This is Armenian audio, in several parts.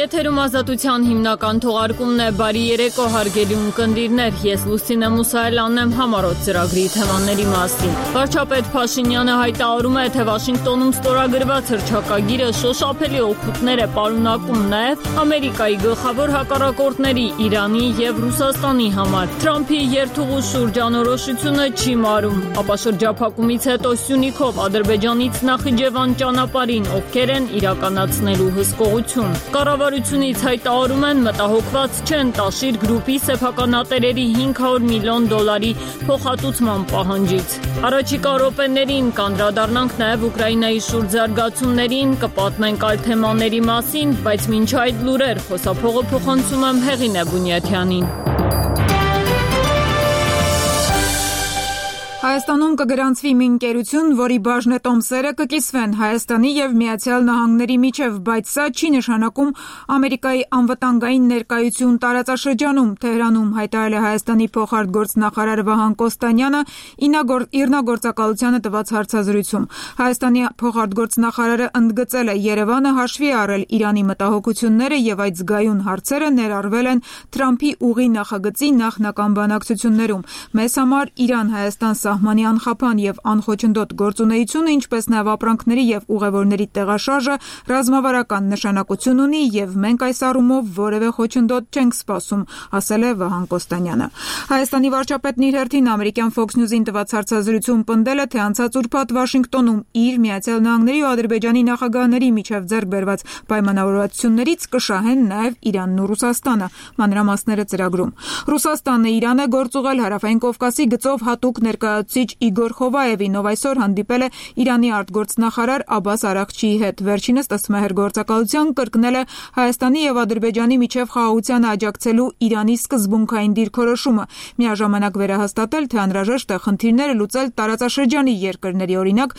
Եթերում ազատության հիմնական թողարկումն է։ Բարի երեկո հարգելի ունկնդիրներ, ես Լուսինե Մուսայելյանն եմ համառոտ ծրագրի թեմաների մասին։ Վարչապետ Փաշինյանը հայտարարում է, թե Վաշինգտոնում ստորագրված հռչակագիրը շոշափելի օգուտներ է պարունակում նաև Ամերիկայի գլխավոր հակառակորդների Իրանի և Ռուսաստանի համար։ Թրամփի երթուղու շուրջ անորոշությունը չի մարում, ապա շրջափակումից հետո Սյունիքով Ադրբեջանից Նախիջևան ճանապարհին ովքեր են իրականացնելու հսկողություն։ Կառավարությունից հայտարարում են, մտահոգված չեն Տաշիր գրուպի սեփականատերերի $500 միլիոն փոխհատուցման պահանջից։ Առաջիկա րոպեներին կանդրադառնանք նաև Ուկրաինայի շուրջ զարգացումներին, կպատմենք այլ թեմաների մասին, բայց մինչ այդ լուրեր, խոսափողը փոխանցում եմ Հեղինե Բունյաթյանին։ Հայաստանում կգրանցվի մի ընկերություն, որի բաժնետոմսերը կկիսվեն Հայաստանի և Միացյալ Նահանգների միջև, բայց սա չի նշանակում Ամերիկայի անվտանգային ներկայություն տարածաշրջանում։ Թեհրանում հայտարարել է Հայաստանի փոխարտգործնախարար Վահան Կոստանյանը իրնագործակալությանը տված հարցազրույցում։ Հայաստանի փոխարտգործնախարարը ընդգծել է, Երևանը հաշվի է առել Իրանի մտահոգությունները և այդ զգայուն հարցերը ներառվել են Թրամփի ուղի նախագծի նախնական բանակցություններում։ Մեզ համար Իրան-Հայաստան սահմանի անխափան և անխոչնդոտ գործունեությունը, ինչպես նաև ապրանքների և ուղևորների տեղաշարժը ռազմավարական նշանակություն ունի և մենք այս առումով որևէ խոչընդոտ չենք սպասում, ասել է Վահան Կոստանյանը։ Հայաստանի վարչապետն իր հերթին ամերիկյան Fox News-ին տված հարցազրույցում պնդել է, թե անցած ուրբաթ Վաշինգտոնում իր Միացյալ Նահանգների ու Ադրբեջանի նախագահների միջև ձեռք բերված պայմանավորվածություններից կշահեն նաև Իրանն ու Ռուսաստանը։ Մանրամասները ծրագրում։ Ռուսաստանը Իրան է գործուղել Հարավային Կովկասի գծով հատուկ ներկայացուցիչ Իգոր Խովայևին, ով այսօր հանդիպել է Իրանի արտգործնախարար Աբբաս Արաղչիի հետ։ Վերջինս ըստ մեղրգործակալության կրկնել է Հայաստանի և Ադրբեջանի միջև խաղաղությանը աջակցելու Իրանի սկզբունքային դիրքորոշումը, միաժամանակ վերահաստատել, թե անհրաժեշտ է խնդիրները լուծել տարածաշրջանի երկրների, օրինակ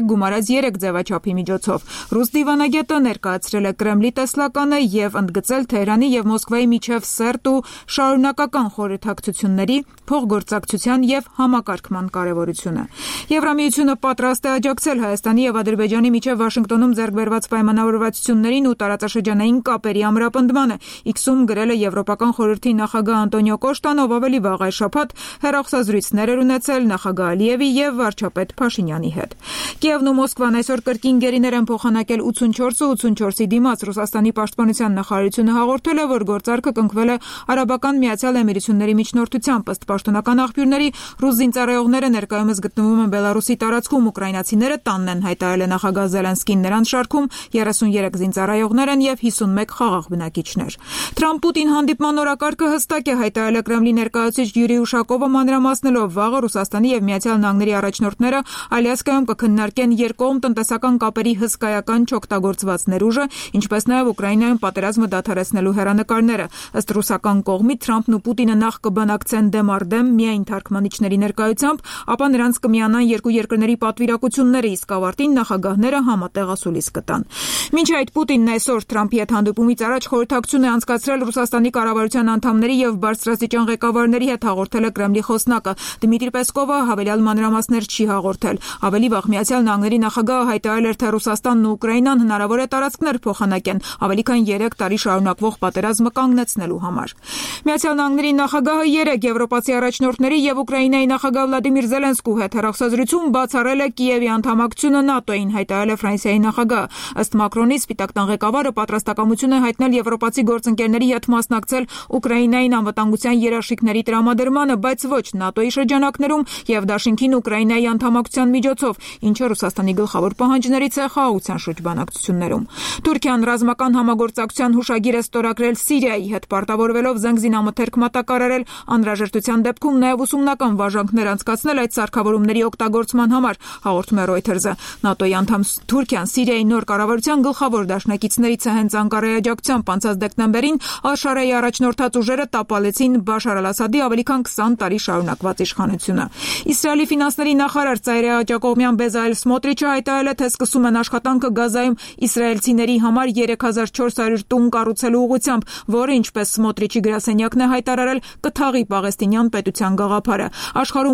3+3 ձևաչափի միջոցով։ Ռուս դիվանագետը ներկայացրել է Կրեմլի տեսլականը և ընդգծել Թեհրանի և Մոսկվայի միջև սերտ ու շարունակական խորհրդակցությունների, փոխգործակցության և համակարգման կարևորությունը։ Եվրամիությունը պատրաստ է աջակցել Հայաստանի և Ադրբեջանի միջև Վաշինգտոնում ձեռք բերված պայմանավորվածություններին ու տարածաշրջանային կապերի ամրապնդմանը, X-ում գրել է Եվրոպական խորհրդի նախագահ Անտոնիո Կոշտան, ով ավելի վաղ այս շաբաթ հեռախոսազրույցներ էր ունեցել նախագահ Ալիևի և վարչապետ Փաշինյանի հետ։ Կիևն ու Մոսկվան այսօր կրկին գերիներ են փոխանակել 84-ը 84-ի դիմաց։ Ռուսաստանի պաշտպանության նախարարությունը հաղորդել է, որ գործարքը կնքվել է Արաբական Միացյալ Էմիրությունների միջնորդությամբ։ Ըստ պաշտոնական աղբյուրների, ռուս զինծառայողները ներկայումս գտնվում են Բելարուսի տարածքում, ուկրաինացիները տանն են, հայտարարել է նախագահ Զելենսկին։ Նրանց շարքում 33 զինծառայողներ են և 51 խաղաղ բնակիչներ։ Թրամփ-Պուտին հանդիպման օրակարգը հստակ է, հայտարարել է Կրեմլի ներկայացուցիչ Յուրի Ուշակովը, մանրամասնելով, վաղը Ռուսաստանի և Միացյալ Նահանգների առաջնորդները Ալյասկայում կքննարկեն երկկողմ տնտեսական կապերի հսկայական չօգտագործված ներուժը, ինչպես նաև Ուկրաինայում պատերազմը դադարեցնելու հեռանկարները։ Ըստ ռուսական կողմի Թրամփն ու Պուտինը նախ կբանակցեն դեմ առ դեմ միայն թարգմանիչների ներկայությամբ, ապա նրանց կմիանան երկու երկրների պատվիրակությունները, իսկ ավարտին նախագահները համատեղ ասուլիս կտան։ Մինչ այդ Պուտինն այսօր Թրամփի հետ հանդիպումից առաջ խորհրդակցություն է անցկացրել Ռուսաստանի կառավարության անդամների և բարձրաստիճան ղեկավարների հետ, հաղորդել է Կրեմլի խոսնակը։ Դմիտրի Պեսկովը հավելյալ մանրամասներ չի հաղորդել։ Ավելի վաղ Միացյալ Նահանգների նախագահը հայտարարել էր, թե Ռուսաստանն ու Ուկրաինան հնարավոր է տարածքներ փոխանակեն ավելի քան 3 տարի շարունակվող պատերազմը կանգնեցնելու համար։ Միացյալ Նահանգների նախագահը 3 եվրոպացի առաջնորդների և Ուկրաինայի նախագահ Վլադիմիր Զելենսկու հետ հեռախոսազրույցում բացառել է Կիևի անդամակցությունը ՆԱՏՕ-ին, հայտարարել է Ֆրանսիայի նախագահը։ Ըստ Մակրոնի, Սպիտակ տան ղեկավարը պատրաստակամություն է հայտնել եվրոպացի գործընկերների հետ մասնակցել Ուկրաինային անվտանգության երաշխիքների տրամադրմանը, բայց ոչ ՆԱՏՕ-ի շրջանակներում և դաշինքին Ուկրաինայի անդամակցության միջոցով, ինչը Ռուսաստանի գլխավոր պահանջներից է խաղաղության շուրջ բանակցություններում։ Թուրքիան ռազմական համագործակցության հուշագիր է ստորագրել Սիրիայի հետ, պարտավորվելով զենզինամթերք մատակարարել, անհրաժեշտության դեպքում նաև ուսումնական վարժանքներ անցկացնել այդ սարքավորումների օգտագործման համար, հաղորդում է Reuters-ը։ ՆԱՏՕ-ի անդամ Թուրքիան Սիրիայի նոր կառավարության գլխավոր դաշնակիցներից է։ Հենց Անկարայի աջակցությամբ անցած դեկտեմբերին Ալ-Շարայի առաջնորդած ուժերը տապալեցին Բաշար Ալ-Ասադի ավելի քան 20 տարի շարունակված իշխանությունը։ Իսրայելի ֆինանսների նախարար Ծայրե Հաճակողմյան Բեզայել Սմոտրիչը հայտարարել է, թե սկսում են աշխատանքը Գազայում իսրայելցիների համար 3400 տուն կառուցելու ուղղությամբ, որը, ինչպես Սմոտրիչի գրասենյակն է հայտարարել, կթաղի պաղեստինյան պետության գաղափարը։ Աշխարհում ով էլ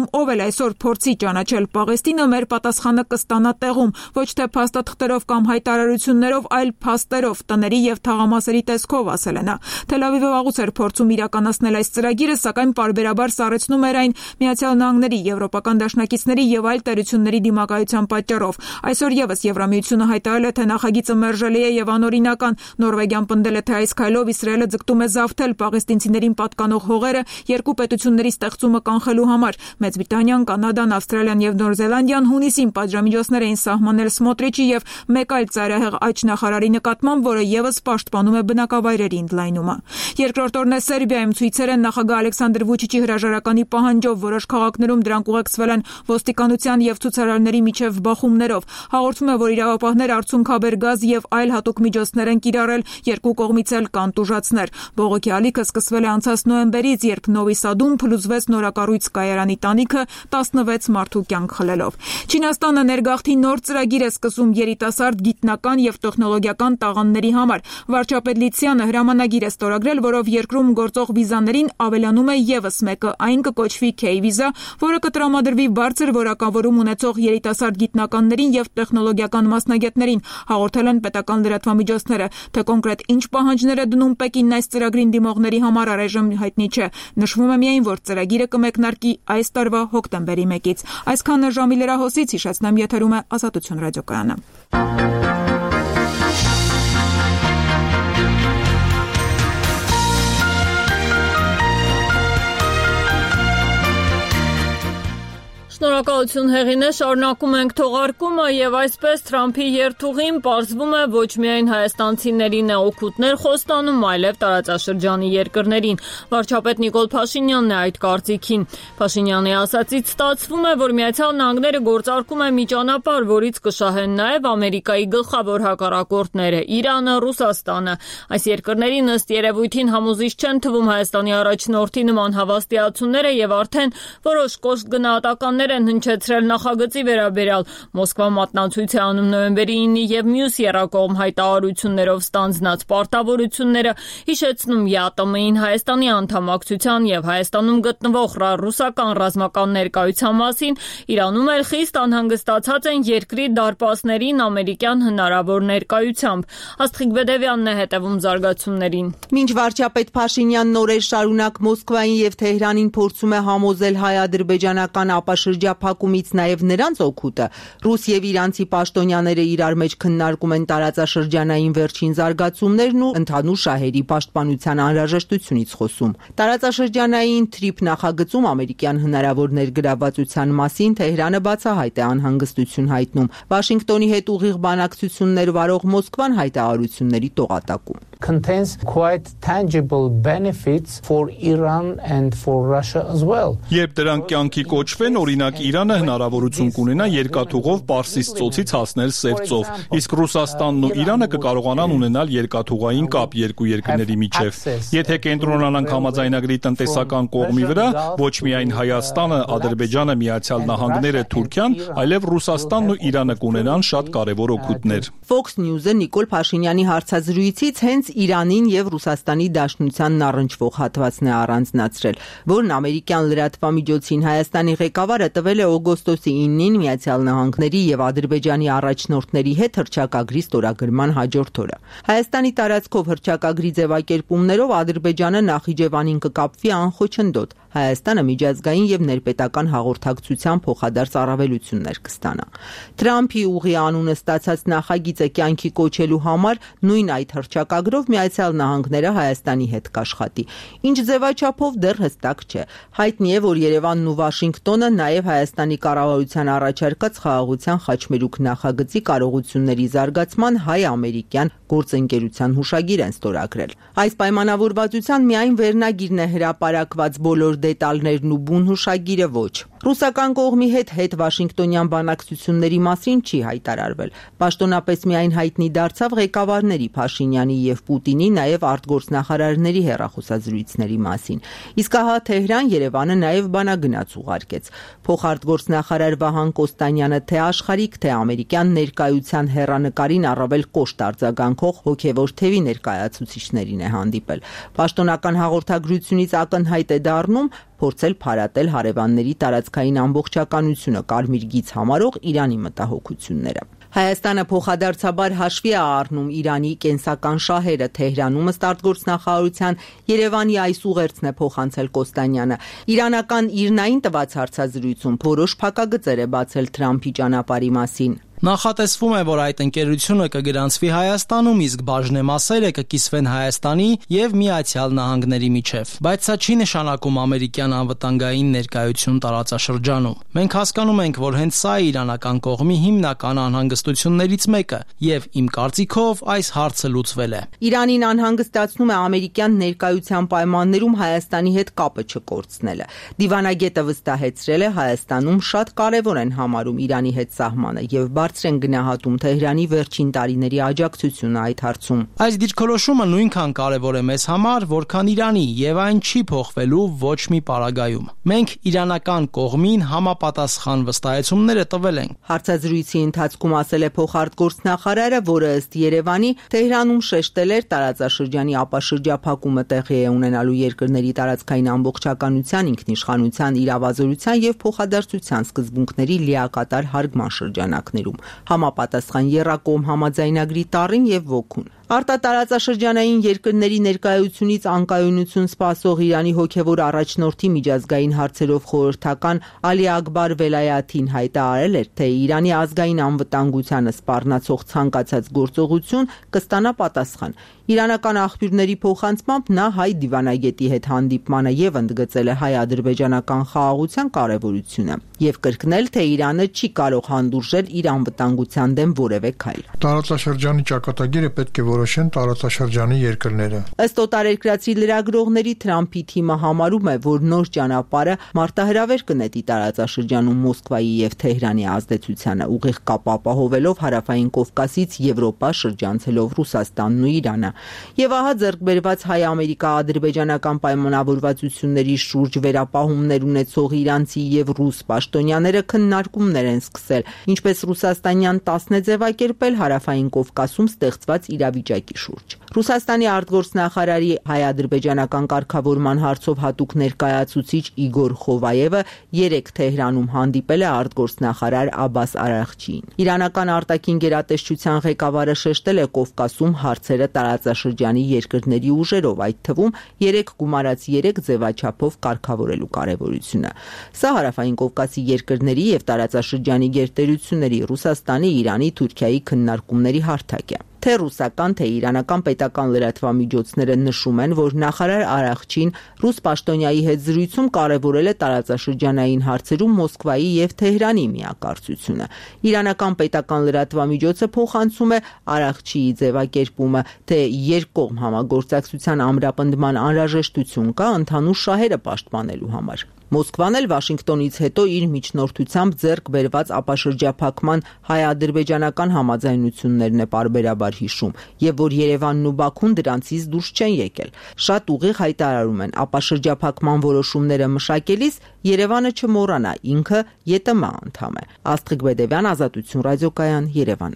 էլ այսօր փորձի ճանաչել Պաղեստինը, մեր պատասխանը կստանա տեղում, ոչ թե փաստաթղթերով կամ հայտարարություններով, այլ փաստերով, տների եւ թաղամասերի տեսքով, ասել է նա։ Թել Ավիվը վաղուց էր փորձում իրականացնել այս ծրագիրը, սակայն պարբերաբար սառեցնում էր այն Միացյալ Նահանգների, եվրոպական դաշնակիցների եւ այլ տերությունների դիմակայության պատճառով։ Այսօր եւս Եվրամիությունը հայտարարել է, թե նախագիծը մերժելի է եւ անօրինական։ Նորվեգիան պնդել է, թե այս քայլով Իսրայելը ձգտում է զավթել պաղեստինցիներին պատկանող հողերը երկու պետությունների ստեղծումը կանխելու համար։ Մեծ Բրիտանիան, Կանադան, Ավստրալիան եւ Նոր Զելանդիան հունիսին պատժամիջոցներ էին սահմանել Սմոտրիչի եւ մեկ այլ ծայրահեղ աջ նախարարի նկատմամբ, որը եւս պաշտպանում է բնակավայրերի ընդլայնումը։ Երկրորդ օրն է Սերբիայում ցույցեր են նախագահ Ալեքսանդր Վուչիչի հրաժարականի պահանջով, որոշ քաղաքներում դրանք ուղեկցվել են ոստիկանության եւ ցուցարարների միջև բախումներով։ Հաղորդում է, որ իրավապահներ արցունքաբեր գազ եւ այլ հատուկ միջոցներ են կիրառել, երկու կողմից էլ կան տուժածներ։ Բողոքի ալիքը սկսվել է անցած նոյեմբերից, երբ Նովի Սադում փլուզվեց նորակառույց կայարանի տանիքը 16 մարդու կյանք խլելով։ Չինաստանը ներգաղթի նոր ծրագիր է սկսում երիտասարդ գիտնական եւ տեխնոլոգիական տաղանդների համար։ Վարչապետ Լիցյանը հրամանագիր է ստորագրել, որով երկրում գործող վիզաներին ավելանում է եւս մեկը, այն կկոչվի K-վիզա, որը կտրամադրվի բարձր որակավորում ունեցող երիտասարդ գիտնականներին եւ տեխնոլոգիական մասնագետներին, հաղորդել են պետական լրատվամիջոցները, թե կոնկրետ ինչ պահանջներ է դնում Պեկինն այս ծրագրին դիմողների համար առայժմ հայտնի չէ։ Նշվում է միայն, որ ծրագիրը կմեկնարկի այս տարվա հոկտեմբերի 1-ից։ Այսքանը ժամի լրահոսից, հիշեցնեմ, եթերում է Ազատություն ռադիոկայանը։ Շնորհակալություն Հեղինե, շարունակում ենք թողարկումը եւ այսպես Թրամփի երթուղին պարզվում է ոչ միայն հայաստանցիներին է օգուտներ խոստանում, այլև տարածաշրջանի երկրներին։ Վարչապետ Նիկոլ Փաշինյանն է այդ կարծիքին։ Փաշինյանի ասացից ստացվում է, որ Միացյալ Նահանգները գործարկում է մի ճանապարհ, որից կշահեն նաեւ Ամերիկայի գլխավոր հակառակորդները՝ Իրանը, Ռուսաստանը։ Այս երկրներին ըստ երևույթին համոզիչ չեն թվում Հայաստանի առաջնորդի նման հավաստիացումները եւ արդեն որոշ կոշտ գնահատականներ են հնչեցրել նախագծի վերաբերյալ։ Մոսկվա մատնացույց է անում նոյեմբերի 9-ի եւ մյուս եռակողմ հայտարարություններով ստանձնած պարտավորությունները, հիշեցնում ԵԱՏՄ-ին Հայաստանի անդամակցության եւ Հայաստանում գտնվող ռուսական ռազմական ներկայության մասին, Իրանում էլ խիստ անհանգստացած են երկրի դարպասներին ամերիկյան հնարավոր ներկայությամբ։ Աստղիկ Բեդևյանն է հետևում զարգացումներին։ Մինչ վարչապետ Փաշինյանն օրեր շարունակ Մոսկվային եւ Թեհրանին փորձում է համոզել հայ-ադրբեջանական ապաշրջափակումից նաև նրանց օգուտը, ռուս եւ իրանցի պաշտոնյաները իրար մեջ քննարկում են տարածաշրջանային վերջին զարգացումներն ու ընդհանուր շահերի պաշտպանության անհրաժեշտությունից խոսում։ Տարածաշրջանային թրիփ նախագծում ամերիկյան հնարավոր ներգրավվածության մասին Թեհրանը բացահայտ է անհանգստություն հայտնում։ Վաշինգտոնի հետ ուղիղ բանակցություններ վարող Մոսկվան հայտարարությունների տողատակում contains quite tangible benefits for Iran and for Russia as well. Երբ դրանք կյանքի կոչվեն, օրինակ Իրանը հնարավորություն կունենա երկաթուղով Պարսից ծոցից հասնել Սև ծով, իսկ Ռուսաստանն ու Իրանը կկարողանան ունենալ երկաթուղային կապ երկու երկրների միջև։ Եթե կենտրոնանանք համաձայնագրի տնտեսական կողմի վրա, ոչ միայն Հայաստանը, Ադրբեջանը, Միացյալ Նահանգները, Թուրքիան, այլև Ռուսաստանն ու Իրանը կունենան շատ կարևոր օգուտներ։ Fox News-ը Նիկոլ Փաշինյանի հարցազրույցից հենց Իրանին եւ Ռուսաստանի Դաշնությանն առնչվող հատվածն է առանձնացրել, որն ամերիկյան լրատվամիջոցին Հայաստանի ղեկավարը տվել է օգոստոսի 9-ին Միացյալ Նահանգների եւ Ադրբեջանի առաջնորդների հետ հռչակագրի ստորագրման հաջորդ օրը։ Հայաստանի տարածքով հռչակագրի ձևակերպումներով Ադրբեջանը Նախիջևանին կկապվի անխոչնդոտ, Հայաստանը միջազգային եւ ներպետական հաղորդակցության փոխադարձ առավելություններ կստանա։ Թրամփի ուղի անունը ստացած նախագիծը կյանքի կոչելու համար նույն այդ հռչակագրով Միացյալ Նահանգները Հայաստանի հետ կաշխատի։ Ինչ ձևաչափով դեռ հստակ չէ։ Հայտնի է, որ Երևանն ու Վաշինգտոնը նաև Հայաստանի կառավարության առաջարկած խաղաղության խաչմերուկ նախագծի կարողությունների զարգացման հայ-ամերիկյան գործընկերության հուշագիր են ստորագրել։ Այս պայմանավորվածության միայն վերնագիրն է հրապարակված, բոլոր դետալներն ու բուն հուշագիրը ոչ։ Ռուսական կողմի հետ Վաշինգտոնյան բանակցությունների մասին չի հայտարարվել։ Պաշտոնապես միայն հայտնի դարձավ ղեկավարների Փաշինյանի եւ Պուտինի, նաեւ արտգործնախարարների հեռախոսազրույցների մասին։ Իսկ ահա Թեհրան Երևանը նաեւ բանագնաց ուղարկեց։ Փոխարտգործնախարար Վահան Կոստանյանը թե աշխարհիկ, թե ամերիկյան ներկայության հեռանկարին առավել կոշտ արձագանքով փոխանցող հոգևոր թևի ներկայացուցիչներին է հանդիպել։ Պաշտոնական հաղորդագրությունից ակնհայտ է դառնում փորձել փարատել հարևանների տարածքային ամբողջականությունը կարմիր գիծ համարող Իրանի մտահոգությունները։ Հայաստանը փոխադարձաբար հաշվի է առնում Իրանի կենսական շահերը Թեհրանում ըստ արտգործնախարարության Երևանի այս ուղերձն է փոխանցել Կոստանյանը։ Իրանական ԻՌՆ-ին տված հարցազրույցում որոշ փակագծեր է բացել Թրամփի ճանապարհի մասին։ Նախատեսվում է, որ այդ ընկերությունը կգրանցվի Հայաստանում, իսկ բաժնեմասերը կկիսվեն Հայաստանի եւ Միացյալ Նահանգների միջև։ Բայց սա չի նշանակում ամերիկյան անվտանգային ներկայություն տարածաշրջանում։ Մենք հասկանում ենք, որ հենց սա է իրանական կողմի հիմնական անհանգստություններից մեկը, եւ իմ կարծիքով այս հարցը լուծվել է։ Իրանին անհանգստացնում է ամերիկյան ներկայության պայմաններում Հայաստանի հետ կապը չկորցնելը։ Դիվանագետը վստահեցրել է Հայաստանում շատ կարևոր են համարում Իրանի հետ սահմանը եւ բարձր են գնահատում Թեհրանի վերջին տարիների աջակցությունը այդ հարցում։ Այս դիրքորոշումը նույնքան կարևոր է մեզ համար, որքան Իրանի, եւ այն չի փոխվելու ոչ մի պարագայում։ Մենք իրանական կողմին համապատասխան վստահեցումները տվել ենք։ Հարցազրույցի ընթացքում ասել է փոխարտգործնախարարը, որը ըստ Երևանի Թեհրանում շեշտել էր տարածաշրջանի ապաշրջափակումը տեղի է ունենալու երկրների տարածքային ամբողջականության, ինքնիշխանության, իրավազորության եւ փոխադարձության սկզբունքների լիակատար հարգման շրջանակներում, համապատասխան եռակողմ համաձայնագրի տառին եւ ոգուն։ Արտատարածաշրջանային երկրների ներկայությունից անկայունություն սպասող Իրանի հոգևոր առաջնորդի միջազգային հարցերով խորհրդական Ալի Ակբար Վելայաթին հայտարարել էր, թե Իրանի ազգային անվտանգությանը սպառնացող ցանկացած գործողություն կստանա պատասխան։ Իրանական աղբյուրների փոխանցմամբ նա հայ դիվանագետի հետ հանդիպմանը եւ ընդգծել է հայ-ադրբեջանական խաղաղության կարեւորությունը եւ կրկնել, թե Իրանը չի կարող հանդուրժել իր անվտանգության դեմ որևէ քայլ։ Տարածաշրջանի ճակատագիրը պետք է որոշեն տարածաշրջանի երկրները։ Ըստ օտարերկրացի լրագրողների Թրամփի թիմը համարում է, որ նոր ճանապարհը մարտահրավեր կնետի տարածաշրջանում Մոսկվայի եւ Թեհրանի ազդեցությանը, ուղիղ կապ ապահովելով Հարավային Կովկասից Եվրոպա շրջանցելով Ռուսաստանն ու Իրանը։ Եվ ահա ձեռք բերված հայ-ամերիկա-ադրբեջանական պայմանավորվածությունների շուրջ վերապահումներ ունեցող իրանցի եւ ռուս պաշտոնյաները քննարկումներ են սկսել, ինչպես ռուսաստանյան 10 է ձևակերպել Հարավային Կովկասում ստեղծված իրավիճակի շուրջ։ Ռուսաստանի արտգործնախարարի հայ-ադրբեջանական կարգավորման հարցով հատուկ ներկայացուցիչ Իգոր Խովայևը երեկ Թեհրանում հանդիպել է արտգործնախարար Աբբաս Արաղչիին։ Իրանական արտաքին գերատեսչության ղեկավարը շեշտել է Կովկասում հարցերը տարածաշրջանի երկրների ուժերով, այդ թվում 3 գումարած 3 ձևաչափով կարգավորելու կարևորությունը։ Սա Հարավային Կովկասի երկրների եւ տարածաշրջանի գերտերությունների Ռուսաստանի, Իրանի, Թուրքիայի քննարկումների հարթակ է։ Թե ռուսական, թե իրանական պետական լրատվամիջոցները նշում են, որ նախարար Արաղչին ռուս պաշտոնյայի հետ զրույցում կարևորել է տարածաշրջանային հարցերում Մոսկվայի եւ Թեհրանի միակարծությունը։ Իրանական պետական լրատվամիջոցը փոխանցում է Արաղչիի ձևակերպումը, թե երկկողմ համագործակցության ամրապնդման անհրաժեշտություն կա ընդհանուր շահերը պաշտպանելու համար։ Մոսկվան էլ Վաշինգտոնից հետո իր միջնորդությամբ ձեռք բերված ապաշրջափակման հայ-ադրբեջանական համաձայնություններն է պարբերաբար հիշում, եւ որ Երևանն ու Բաքուն դրանցից դուրս չեն եկել։ Շատ ուղիղ հայտարարում են, ապաշրջափակման որոշումները մշակելիս Երևանը չմոռանա, ինքը ԵՏՄ անդամ է։ Աստղիկ Բեդևյան, Ազատություն ռադիոկայան, Երևան։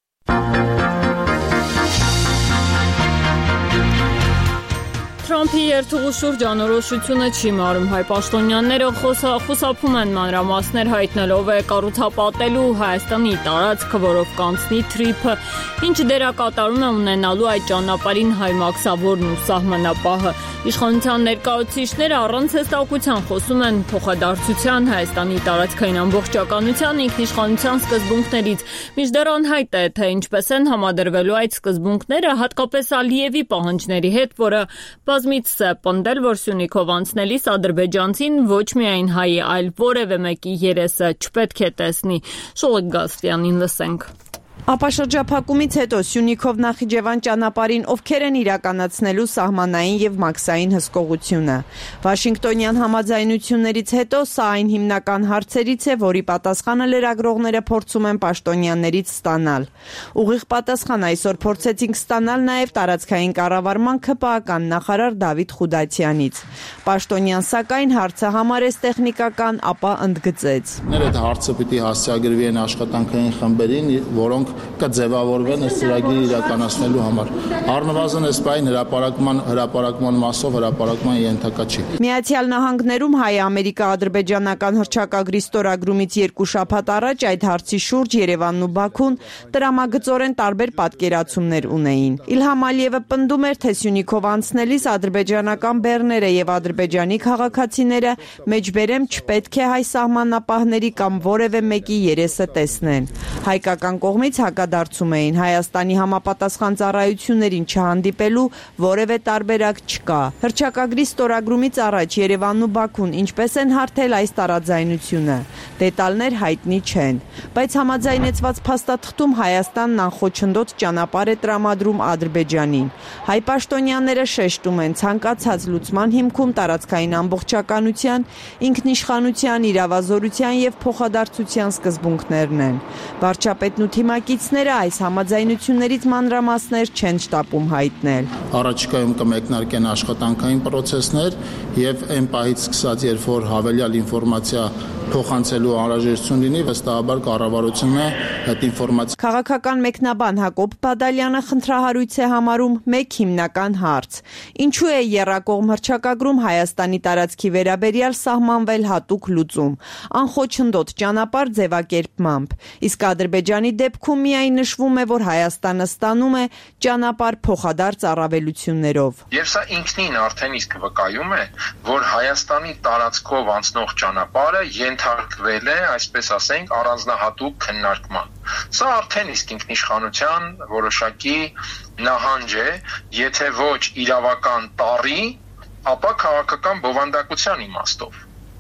Թրամփի երթուղու շուրջ անորոշությունը չի մարում հայ պաշտոնյաները խուսափում են մանրամասներ հայտնելով է կառուցապատելու Հայաստանի տարածքը, որով կանցնի թրիփը, ինչ դերակատարում է ունենալու այդ ճանապարհին հայ մաքսավորն ու սահմանապահը։ Իշխանության ներկայացուցիչները առանց հստակության խոսում են փոխադարձության, Հայաստանի տարածքային ամբողջականության, ինքնիշխանության սկզբունքներից։ Մինչդեռ անհայտ է, թե ինչպես են համադրվելու այդ սկզբունքները, հատկապես Ալիևի պահանջների հետ, որը բազմիցս է պնդել, որ Սյունիքով անցնելիս ադրբեջանցին ոչ միայն հայի, այլ որևէ մեկի երեսը չպետք է տեսնի։ Շուլիկ Գաստյանին լսենք։ Ապաշրջափակումից հետո Սյունիքով Նախիջևան ճանապարհին ովքեր են իրականացնելու սահմանային եւ մաքսային հսկողությունը։ Վաշինգտոնյան համաձայնություններից հետո սա այն հիմնական հարցերից է, որի պատասխանը լրագրողները փորձում են պաշտոնյաներից ստանալ։ Ուղիղ պատասխան այսօր փորձեցինք ստանալ նաեւ տարածքային կառավարման ՔՊԱ-ական նախարար Դավիթ Խուդացյանից։ Պաշտոնյան սակայն հարցը համարեց տեխնիկական, ապա ընդգծեց։ Այդ հարցը պիտի հասցեագրվի այն աշխատանքային խմբերին, որոնք կձևավորվեն այս ծրագիրը իրականացնելու համար։ Առնվազն այս բային հրապարակման մասով հրապարակման ենթակա չի։ Միացյալ Նահանգներում հայ-ամերիկա-ադրբեջանական հռչակագրի ստորագրումից 2 շաբաթ առաջ այդ հարցի շուրջ Երևանն ու Բաքուն տրամագծորեն տարբեր պատկերացումներ ունեին։ Իլհամ Ալիևը պնդում էր, թե Սյունիքով անցնելիս ադրբեջանական բեռները եւ ադրբեջանի քաղաքացիները մեջբերեմ չպետք է հայ սահմանապահների կամ որևէ մեկի երեսը տեսնեն։ Հայկական կողմից հակադարձում էին, Հայաստանի համապատասխան ծառայություններին չհանդիպելու որևէ տարբերակ չկա։ Հռչակագրի ստորագրումից առաջ Երևանն ու Բաքուն ինչպես են հարթել այս տարաձայնությունը, դետալներ հայտնի չեն, բայց համաձայնեցված փաստաթղթում Հայաստանն անխոչնդոտ ճանապարհ է տրամադրում Ադրբեջանին։ Հայ պաշտոնյաները շեշտում են, ցանկացած լուծման հիմքում տարածքային ամբողջականության, ինքնիշխանության, իրավազորության եւ փոխադարձության սկզբունքներն են։ Վարչապետն ու թիմակիցները այս համաձայնություններից մանրամասներ չեն շտապում հայտնել։ Առաջիկայում կմեկնարկեն աշխատանքային պրոցեսներ եւ այն պահից սկսած, երբ որ հավելյալ ինֆորմացիա փոխանցելու անհրաժեշտություն լինի, վստահաբար կառավարությունը այդ ինֆորմացիա։ Քաղաքական մեկնաբան Հակոբ Բադալյանը խնդրահարույց է համարում մեկ հիմնական հարց. ինչու է եռակողմ հռչակագրում Հայաստանի տարածքի վերաբերյալ սահմանվել հատուկ լուծում, անխոչնդոտ ճանապարհ ձևակերպմամբ, իսկ Ադրբեջանի դեպքում միայն նշվում է, որ Հայաստանը ստանում է ճանապարհ փոխադարձ առավելություններով։ Եվ սա ինքնին արդեն իսկ վկայում է, որ Հայաստանի տարածքով անցնող ճանապարհը ենթարկվել է, այսպես ասենք, առանձնահատուկ քննարկման։ Սա արդեն իսկ ինքնիշխանության որոշակի նահանջ է, եթե ոչ իրավական տառի, ապա քաղաքական բովանդակության իմաստով։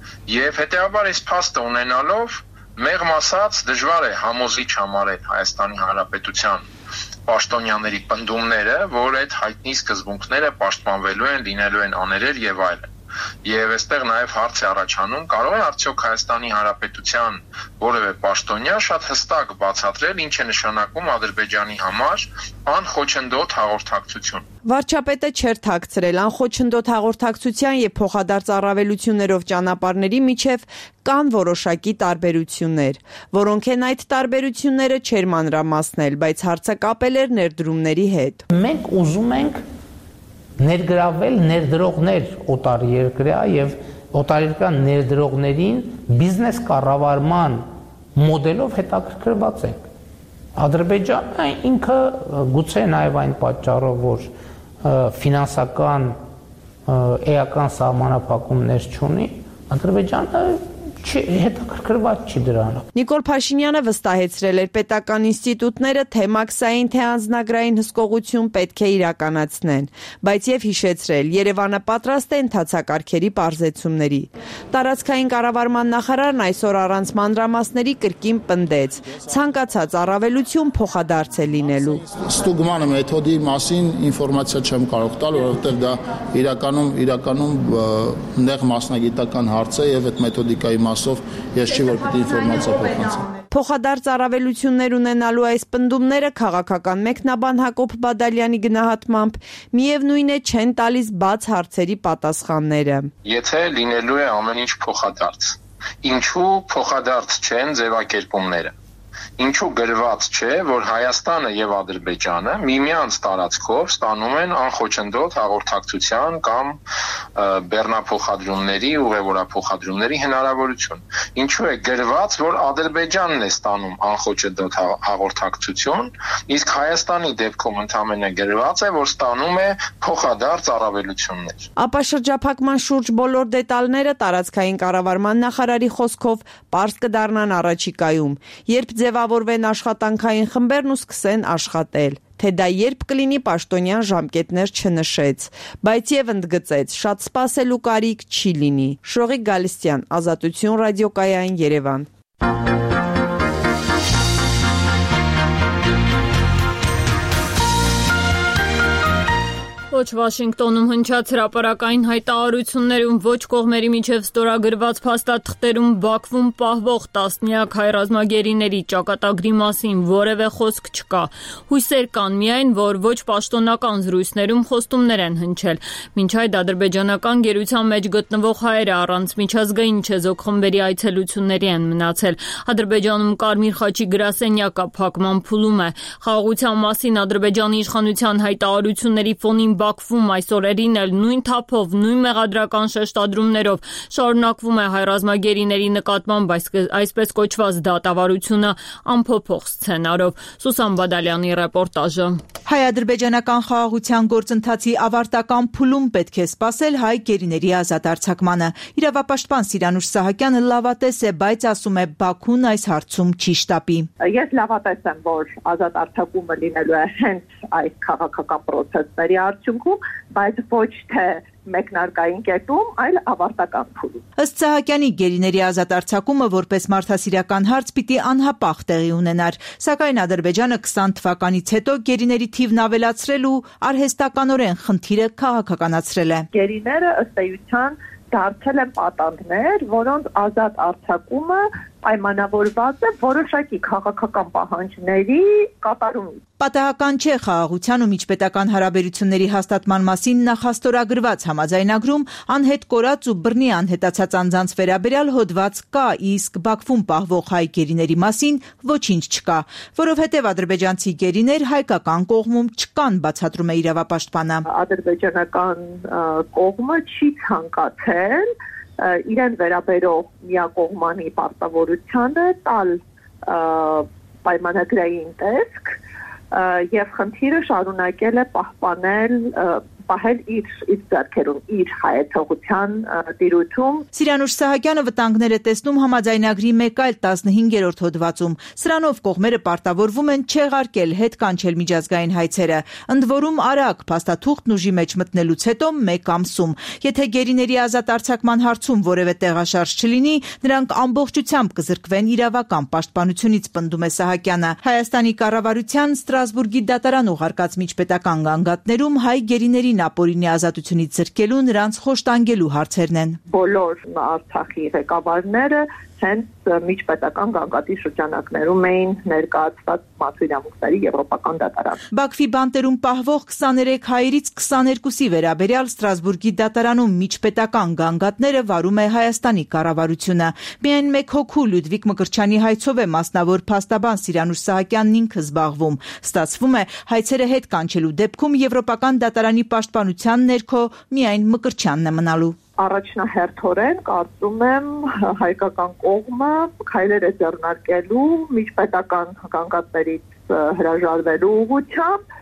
Եվ հետեւաբար այս փաստը ունենալով, մեղմ ասած, դժվար է համոզիչ համարել Հայաստանի Հանրապետության պաշտոնյաների պնդումները, որ այդ հայտնի սկզբունքները պաշտպանվելու են, լինելու են աներեր եւ այլն։ Եվ այստեղ նաև հարց է առաջանում, կարող է արդյոք Հայաստանի Հանրապետության որևէ պաշտոնյա շատ հստակ բացատրել, ինչ է նշանակում Ադրբեջանի համար անխոչնդոտ հաղորդակցություն։ Վարչապետը չէր թաքցրել անխոչնդոտ հաղորդակցության եւ փոխադարձ առավելություններով ճանապարհների միջև կան որոշակի տարբերություններ, որոնք են այդ տարբերությունները չեր մանրամասնել, բայց հարցը կապել էր ներդրումների հետ։ Մենք ուզում ենք ներգրավել ներդրողներ օտարերկրյա եւ օտարերկրյա ներդրողներին բիզնես կառավարման մոդելով հետաքրքրված ենք։ Ադրբեջանը ինքը գուցե նաեւ այն պատճառով, որ ֆինանսական էական սահմանափակումներ չունի, Ադրբեջանը հետաքրքրված չի դրանով։ Նիկոլ Փաշինյանը վստահեցրել էր պետական ինստիտուտները թե մաքսային, թե անձնագրային հսկողություն պետք է իրականացնեն, բայց եւ հիշեցրել, Երևանը պատրաստ է ընթացակարգերի պարզեցումների։ Տարածքային կառավարման նախարարն այսօր առանց մանրամասների կրկին պնդեց. ցանկացած առավելություն փոխադարձ է լինելու։ Ստուգման մեթոդի մասին ինֆորմացիա չեմ կարող տալ, որովհետեւ դա իրականում նեղ մասնագիտական հարց է եւ այդ մեթոդիկայի մասով ես չի որ պիտի ինֆորմացիա փոխանցեմ։ Փոխադարձ առավելություններ ունենալու այս պնդումները քաղաքական մեկնաբան Հակոբ Բադալյանի գնահատմամբ միևնույն է չեն տալիս բաց հարցերի պատասխանները։ Եթե լինելու է ամեն ինչ փոխադարձ, ինչու փոխադարձ չեն ձևակերպումները։ Ինչու գրված չէ, որ Հայաստանը եւ Ադրբեջանը միմյանց տարածքով ստանում են անխոչնդոտ հաղորդակցության կամ բեռնափոխադրումների, ուղևորափոխադրումների հնարավորություն։ Ինչու է գրված, որ Ադրբեջանն է ստանում անխոչնդոտ հաղորդակցություն, իսկ Հայաստանի դեպքում ընդամենը գրված է, որ ստանում է փոխադարձ առավելություններ։ Ապա շրջափակման շուրջ բոլոր դետալները տարածքային կառավարման նախարարի խոսքով պարզ կդառնան առաջիկայում, երբ ձևավորվեն աշխատանքային խմբերն ու սկսեն աշխատել։ Թե դա երբ կլինի պաշտոնյան ժամկետներ չնշեց, բայց եւ ընդգծեց, շատ սպասելու կարիք չի լինի։ Շողիկ Գալստյան, Ազատություն ռադիոկայան, Երևան։ Ոչ Վաշինգտոնում հնչած հրապարակային հայտարարություններում, ոչ կողմերի միջև ստորագրված փաստաթղթերում Բաքվում պահվող տասնյակ հայ ռազմագերիների ճակատագրի մասին որևէ խոսք չկա։ Հույսեր կան միայն, որ ոչ պաշտոնական զրույցներում խոստումներ են հնչել։ Մինչ այդ ադրբեջանական գերության մեջ գտնվող հայերը առանց միջազգային չեզոք խմբերի այցելությունների են մնացել։ Ադրբեջանում Կարմիր խաչի գրասենյակը փակման փուլում է։ Խաղաղության մասին Ադրբեջանի իշխանության հայտարարությունների ֆոնին Բաքվում այս օրերին էլ նույն թափով, նույն մեղադրական շեշտադրումներով շարունակվում է հայ ռազմագերիների նկատմամբ այսպես կոչված դատավարությունը անփոփոխ սցենարով։ Սուսան Բադալյանի ռեպորտաժը։ Հայ-ադրբեջանական խաղաղության գործընթացի ավարտական փուլում պետք է սպասել հայ գերիների ազատ արձակմանը։ Իրավապաշտպան Սիրանուշ Սահակյանը լավատես է, բայց ասում է Բաքուն այս հարցում չի շտապի։ Ես լավատես եմ, որ ազատ արձակումը լինելու է հենց այս քաղաքական պրոցեսների արդյունքում, բայց ոչ թե մեկնարկային կետում, այլ ավարտական փուլում։ Ըստ Սահակյանի գերիների ազատ արձակումը որպես մարդասիրական հարց պիտի անհապաղ տեղի ունենար, սակայն Ադրբեջանը 20 թվականից հետո գերիների թիվն ավելացրել ու արհեստականորեն խնդիրը քաղաքականացրել է։ Գերիները ըստ էության դարձել են պատանդներ, որոնց ազատ արձակումը պայմանավորված է որոշակի քաղաքական պահանջների կատարումից։ Պատահական չէ խաղաղության ու միջպետական հարաբերությունների հաստատման մասին նախաստորագրված համաձայնագրում անհետ կորած ու բռնի անհետացած անձանց վերաբերյալ հոդված կա, իսկ Բաքվում պահվող հայ գերիների մասին ոչինչ չկա, որովհետև ադրբեջանցի գերիներ հայկական կողմում չկան, բացատրում է իրավապաշտպանը։ Ադրբեջանական կողմը չի ցանկացել իրեն վերաբերող միակողմանի պարտավորությունը տալ պայմանագրային տեսք եւ խնդիրը շարունակել է պահել իր ձեռքերում, իր հայեցողության տիրույթում։ Սիրանուշ Սահակյանը վտանգներ է տեսնում համաձայնագրի մեկ այլ 15-րդ հոդվածում։ Սրանով կողմերը պարտավորվում են չեղարկել հետ կանչել միջազգային հայցերը, ընդ որում արագ փաստաթուղթն ուժի մեջ մտնելուց հետո 1 ամսում։ Եթե գերիների ազատ արձակման հարցում որևէ տեղաշարժ չլինի, նրանք ամբողջությամբ կզրկվեն իրավական պաշտպանությունից, պնդում է Սահակյանը։ Հայաստանի կառավարության Ստրասբուրգի դատարան ուղարկած միջպետական գանգատներում հայ գերիների ապօրինի ազատությունից զրկելու, նրանց խոշտանգելու հարցերն են։ Բոլոր Արցախի ղեկավարները հենց միջպետական գանգատի շրջանակներում էին ներկայացված Մաթուրյամուսների եվրոպական դատարան։ Բաքվի բանտերում պահվող 23 հայերից 22-ի վերաբերյալ Ստրասբուրգի դատարանում միջպետական գանգատները վարում է Հայաստանի կառավարությունը։ Միայն 1 հոգու Լյուդվիկ Մկրտչյանի հայցով է մասնավոր փաստաբան Սիրանուշ Սահակյանն ինքը զբաղվում։ Ստացվում է, հայցերը հետ կանչելու դեպքում եվրոպական դատարանի պաշտպանության ներքո միայն Մկրտչյանն է մնալու։ Առաջնահերթորեն կարծում եմ հայկական կողմը քայլեր է ձեռնարկելու միջպետական գանգատներից հրաժարվելու ուղղությամբ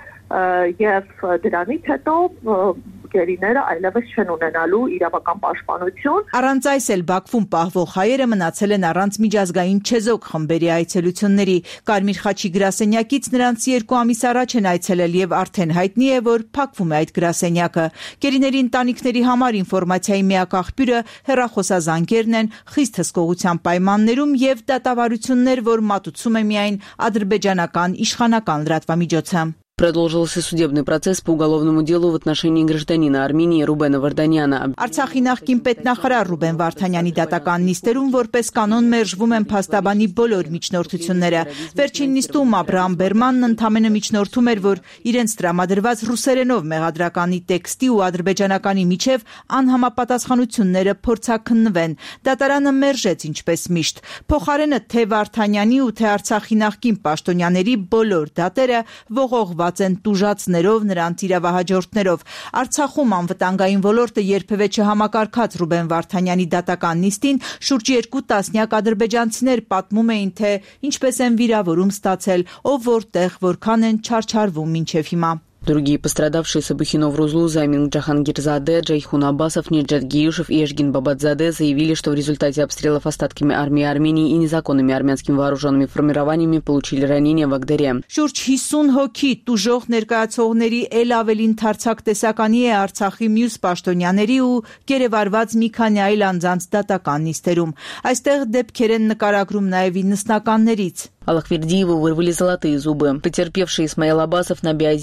եւ դրանից հետո գերիները այլևս չեն ունենալու իրավական պաշտպանություն։ Առանց այս էլ Բաքվում պահվող հայերը մնացել են առանց միջազգային չեզոք խմբերի այցելությունների։ Կարմիր խաչի գրասենյակից նրանց 2 ամիս առաջ են այցելել եւ արդեն հայտնի է, որ փակվում է այդ գրասենյակը։ Գերիների ընտանիքների համար ինֆորմացիայի միակ աղբյուրը հեռախոսազանգերն են, խիստ հսկողության պայմաններում եւ դատավարություններ, որ մատուցում է միայն ադրբեջանական իշխանական լրատվամիջոցը։ Продолжился судебный процесс по уголовному делу в отношении гражданина Армении Рубена Варданяна. Արցախի նախկին պետնախարար Ռուբեն Վարդանյանի դատական նիստերում որպես կանոն մերժվում են փաստաբանի բոլոր միջնորդությունները։ Վերջին նիստում Աբրահամ Բերմանն ընդամենը միջնորդում էր, որ իրենց տրամադրված ռուսերենով մեղադրականի տեքստի ու ադրբեջանականի միջև անհամապատասխանությունները փորձաքննվեն։ Դատարանը մերժեց ինչպես միշտ։ Փոխարենը թե Վարդանյանի ու թե Արցախի նախկին պաշտոնյաների բոլոր դատերը ողողված են տուժածներով, նրանց իրավահաջորդներով։ Արցախում անվտանգային ոլորտը երբևէ չհամակարգած Ռուբեն Վարդանյանի դատական նիստին շուրջ 2 տասնյակ ադրբեջանցիներ պատմում էին, թե ինչպես են վիրավորում ստացել, ով որտեղ, որքան են չարչարվում մինչև հիմա։ Другие пострадавшие Сабухи Новрузлу, Замин Джахангирзаде, Джайхун Аббасов, Ниджат Гиюшев и Эшгин Бабадзаде заявили, что в результате обстрелов остатками армии Армении и незаконными армянскими вооруженными формированиями получили ранения в Агдере. Շուրջ 50 հոգի տուժող ներկայացողների էլ ավելի ընդարձակ տեսականի է Արցախի մյուս պաշտոնյաների ու գերեվարված մի քանի այլ անձանց դատական նիստերում։ Այստեղ դեպքեր են նկարագրում նաև 90-ականներից։ Аллахвердиеву вырвали золотые зубы. Потерпевшие Исмаил Аббасов, Наби Азимов,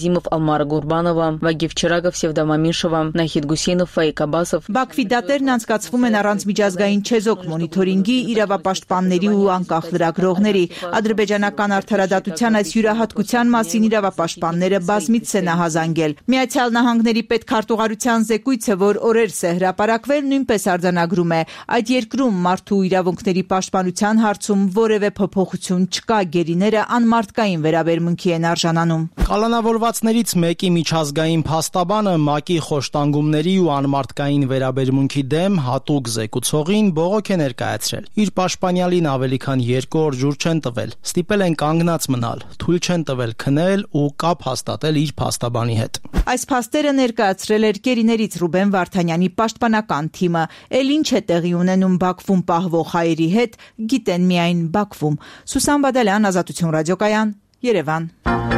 Тамара Գուրբանովա, Վագիվ Չիրագով, Սևդա Մամիշովա, Նահիդ Գուսինով, Ֆայիկ Աբասով։ Բաքվի դատերն անցկացվում են առանց միջազգային չեզոք մոնիթորինգի, իրավապաշտպանների ու անկախ լրագրողների։ Ադրբեջանական արդարադատության այս յուրահատկության մասին իրավապաշտպանները բազմիցս են ահազանգել։ Միացյալ Նահանգների պետքարտուղարության զեկույցը, որ օրերս է հրապարակվել, նույնպես արձանագրում է, այդ երկրում մարդու իրավունքների պաշտպանության հարցում որևէ փոփոխություն չկա, գերիները անմարդկային վերաբերմունքի են արժանանում։ Կալանավորվածներից մեկի միջազգային փաստաբանը ՄԱԿ-ի խոշտանգումների ու անմարդկային վերաբերմունքի դեմ հատուկ զեկուցողին բողոք է ներկայացրել։ Իր պաշտպանյալին ավելի քան 2 օր ջուր չեն տվել, ստիպել են կանգնած մնալ, թույլ չեն տվել քնել ու կապ հաստատել իր փաստաբանի հետ։ Այս փաստերը ներկայացրել էր գերիներից Ռուբեն Վարդանյանի պաշտպանական թիմը։ Էլ ինչ է տեղի ունենում Բաքվում պահվող հայերի հետ, գիտեն միայն Բաքվում։ Սուսան Բադալյան, Ազատություն ռադիոկայան, Երևան։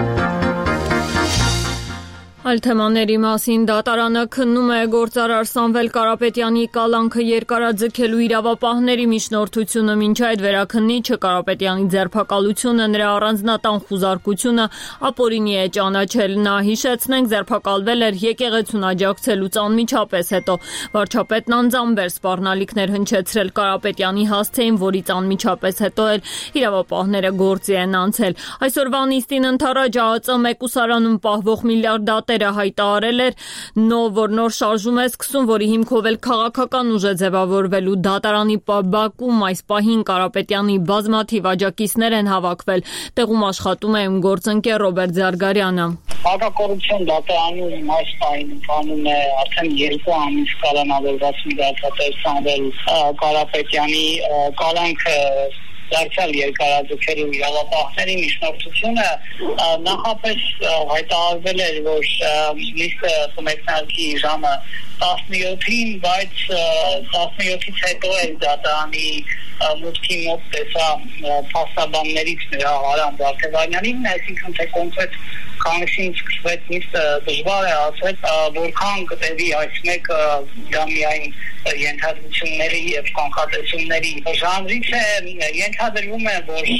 Այլ թեմաների մասին դատարանը քննում է գործարար Սամվել Կարապետյանի կալանքը երկարաձգելու իրավապահների միջնորդությունը, մինչ այդ վերաքննիչը Կարապետյանի ձերբակալությունը, նրա առանձնատան խուզարկությունը ապօրինի է ճանաչել։ Նա, հիշեցնենք, ձերբակալվել էր եկեղեցուն աջակցելուց անմիջապես հետո։ Վարչապետն անձամբ էր սպառնալիքներ հնչեցրել Կարապետյանի հասցեին, որից անմիջապես հետո էլ իրավապահները գործի են անցել։ Այսօրվա նիստին ընդառաջ ԱԱԾ մեկուսարանում պահվող միլիարդատերը հայտարարել էր, որ նոր շարժում է սկսում, որի հիմքով էլ քաղաքական ուժ է ձևավորվելու։ Դատարանի բակում այս պահին Կարապետյանի բազմաթիվ աջակիցներ են հավաքվել։ Տեղում աշխատում է գործընկեր Ռոբերտ Զարգարյանը։ Հակակոռուպցիոն դատարանում այս պահին ընթանում է արդեն 2 ամիս կալանավորված միլիարդատեր Սամվել Կարապետյանի կալանքը դարձյալ երկարաձգելու իրավապահների միջնորդությունը նախապես հայտարարվել էր, որ նիստը կմեկնարկի ժամը 17-ին, բայց 17-ից հետո էլ դատարանի մուտքի մոտ տեսա փաստաբաններից նրա Արամ Վարդևանյանին, այսինքն թե կոնկրետ քանիսին սկսվեց նիստը դժվար է ասել, որքան կտևի այս մեկը դա միայն ենթադրությունների եւ կանխատեսումների ժանրից է, ենթադրվում է, որ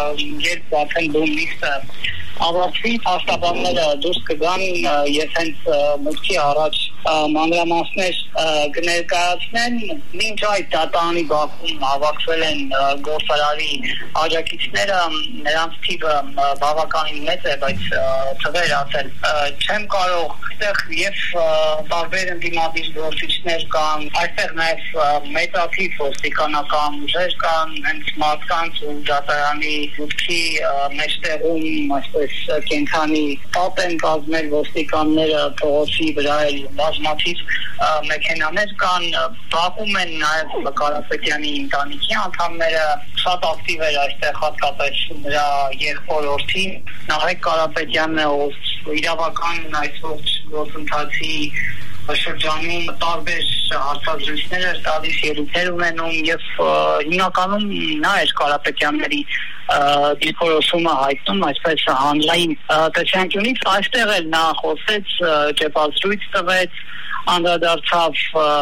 երբ արդեն բուն նիստը ավարտվի, փաստաբանները դուրս կգան եւ հենց մուտքի առաջ մանրամասներ կներկայացնեն։ Մինչ այդ դատարանի բակում հավաքվել են գործարարի աջակիցները, նրանց թիվը բավականին մեծ է, բայց թվեր ասել չեմ կարող, այստեղ եւ տարբեր ընդդիմադիր գործիչներ կան, այստեղ նաեւ մեծաթիվ ոստիկանական ուժեր կան, հենց մարդկանց ու դատարանի մուտքի մեջտեղում այսպես կենթանի կապ են կազմել ոստիկանները, փողոցի վրա էլ բազմաթիվ մեքենաներ կան, բախում են նաև Կարապետյանի ընտանիքի անդամները, շատ ակտիվ էր այստեղ հատկապես նրա երկրորդին Նահեկ Կարապետյանը, ով իրավական այս ողջ գործընթացի շրջանում տարբեր հարցազրույցներ էր տալիս, ելույթներ ունենում եւ հիմնականում նա էր Կարապետյանների դիրքորոշումը հայտնում, այսպես հանրային տեսանկյունից այստեղ էլ նա խոսեց, ճեպազրույց տվեց, անդրադարձավ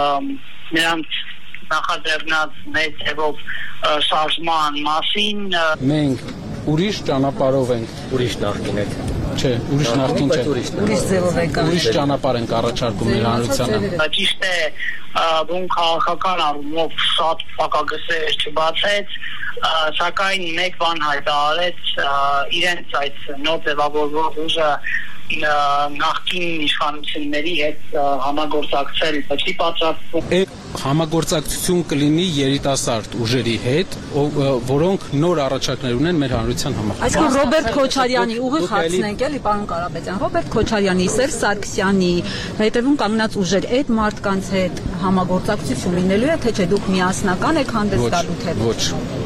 նրանց նախաձեռնած մեծ ձևով շարժման մասին։ Մենք ուրիշ ճանապարհով ենք, ուրիշ նախկին եք։ Չէ, ուրիշ նախկին չէ։ Ուրիշ ձևով եք։ Ուրիշ ճանապարհ ենք առաջարկում մեր հանրությանը։ Ճիշտ է, բուն քաղաքական առումով շատ փակագծեր չբացեց, սակայն մեկ բան հայտարարեց, իրենց այդ նոր ձևավորվող ուժը նախկին իշխանությունների հետ համագործակցել չի պատրաստվում։ Համագործակցություն կլինի երիտասարդ ուժերի հետ, որոնք նոր առաջարկներ ունեն մեր հանրության համար։ Այսինքն Ռոբերտ Քոչարյանի ուղիղ հարցնենք էլի, պարոն Կարապետյան, Ռոբերտ Քոչարյանի, Սերժ Սարգսյանի հետևում կանգնած ուժեր այդ մարդկանց հետ համագործակցություն լինելու է, թե չէ դուք միասնական եք հանդես գալու թե ոչ։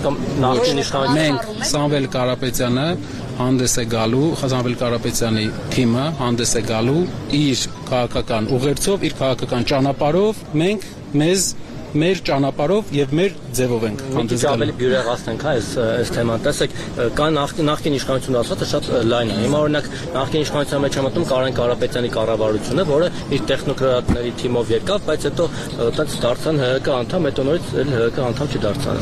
Մենք Սամվել Կարապետյանը հանդես է գալու, Սամվել Կարապետյանի թիմը հանդես է գալու իր քաղաքական ուղերձով, իր քաղաքական ճանապարհով, մենք մեր ճանապարհով եւ մեր ձևով ենք հանդես գալու։ Ավելի բյուրեղացնենք այս թեման։ Տեսեք, կա նախկին իշխանությունը ասածը շատ լայն է։ Հիմա օրինակ նախկին իշխանության մեջ մտնում Կարեն Կարապետյանի կառավարությունը, որը իր տեխնոկրատների թիմով եկավ, բայց հետո այդպես դարձան ՀՀԿ անդամ, հետո նորից ՀՀԿ անդամ չդարձան։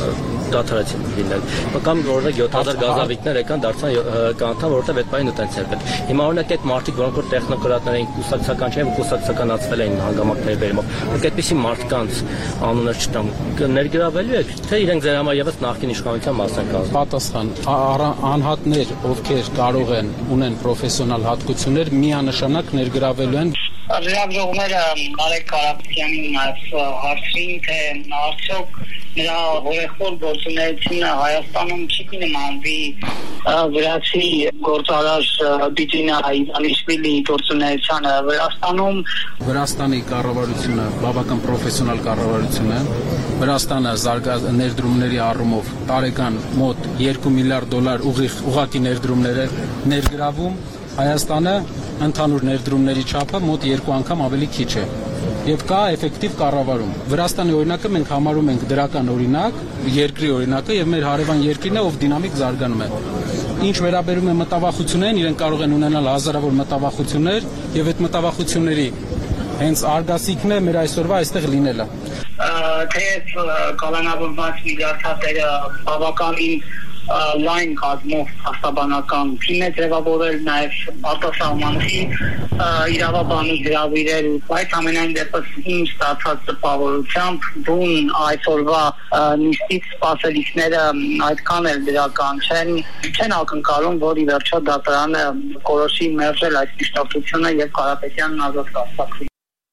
դադարեցին լինել։ Կամ օրինակ 7000 գազավիկներ եկան դարձան կանթան, որովհետև այդ բանը տենց էր պետք։ Հիմա օրինակ այդ մարդիկ, որոնք որ տեխնոկրատներ էին, կուսակցական չէին, կուսակցականացվել էին հանգամանքների բերումով։ Որոնք այդպիսի մարդկանց անուններ չտամ ներգրավելու եք, թե իրենք ձեր համար եւս նախկին իշխանության մաս են կազմում։ Պատասխան անհատներ, ովքեր կարող են ունեն պրոֆեսիոնալ հատկություններ, միանշանակ ներգրավելու են։ Լրագրողները Արեգ Կարապետյանին նաև հարցրին, թե արդյոք նրա հորեղբոր գործունեությունը Հայաստանում չի կնմանվի վրացի գործարար Բիջինա Իվանիշվիլի գործունեությանը Վրաստանի կառավարությունը բավական պրոֆեսիոնալ կառավարություն է։ Վրաստանը ներդրումների առումով տարեկան մոտ $2 միլիարդ ուղղակի ներդրումներ է ներգրավում։ Հայաստանը ընդհանուր ներդրումների չափը մոտ 2 անգամ ավելի քիչ է եւ կա էֆեկտիվ կառավարում։ Վրաստանի օրինակը մենք համարում ենք դրական օրինակ, երկրի օրինակը եւ մեր հարևան երկրին է, ով դինամիկ զարգանում է։ Ինչ վերաբերում է մտավախություններին, իրենք կարող են ունենալ հազարավոր մտավախություններ եւ այդ մտավախությունների հենց արգասիքն է մեր այսօրվա այստեղ լինելը։ Թեև կալանավորված միլիարդատերը բավականին լայն կազմով փաստաբանական թիմ է ձևավորել, նաև արտասահմանցի իրավաբանի հրավիրել, բայց ամենայն դեպս իմ ստացած տպավորությամբ բուն այսօրվա նիստից սպասելիքները այդքան էլ դրական չեն ակնկալում, որ ի վերջո դատարանը կորոշի մերժել այդ ճշտությունը եւ Կարապետյանն ազատ կարձակվի։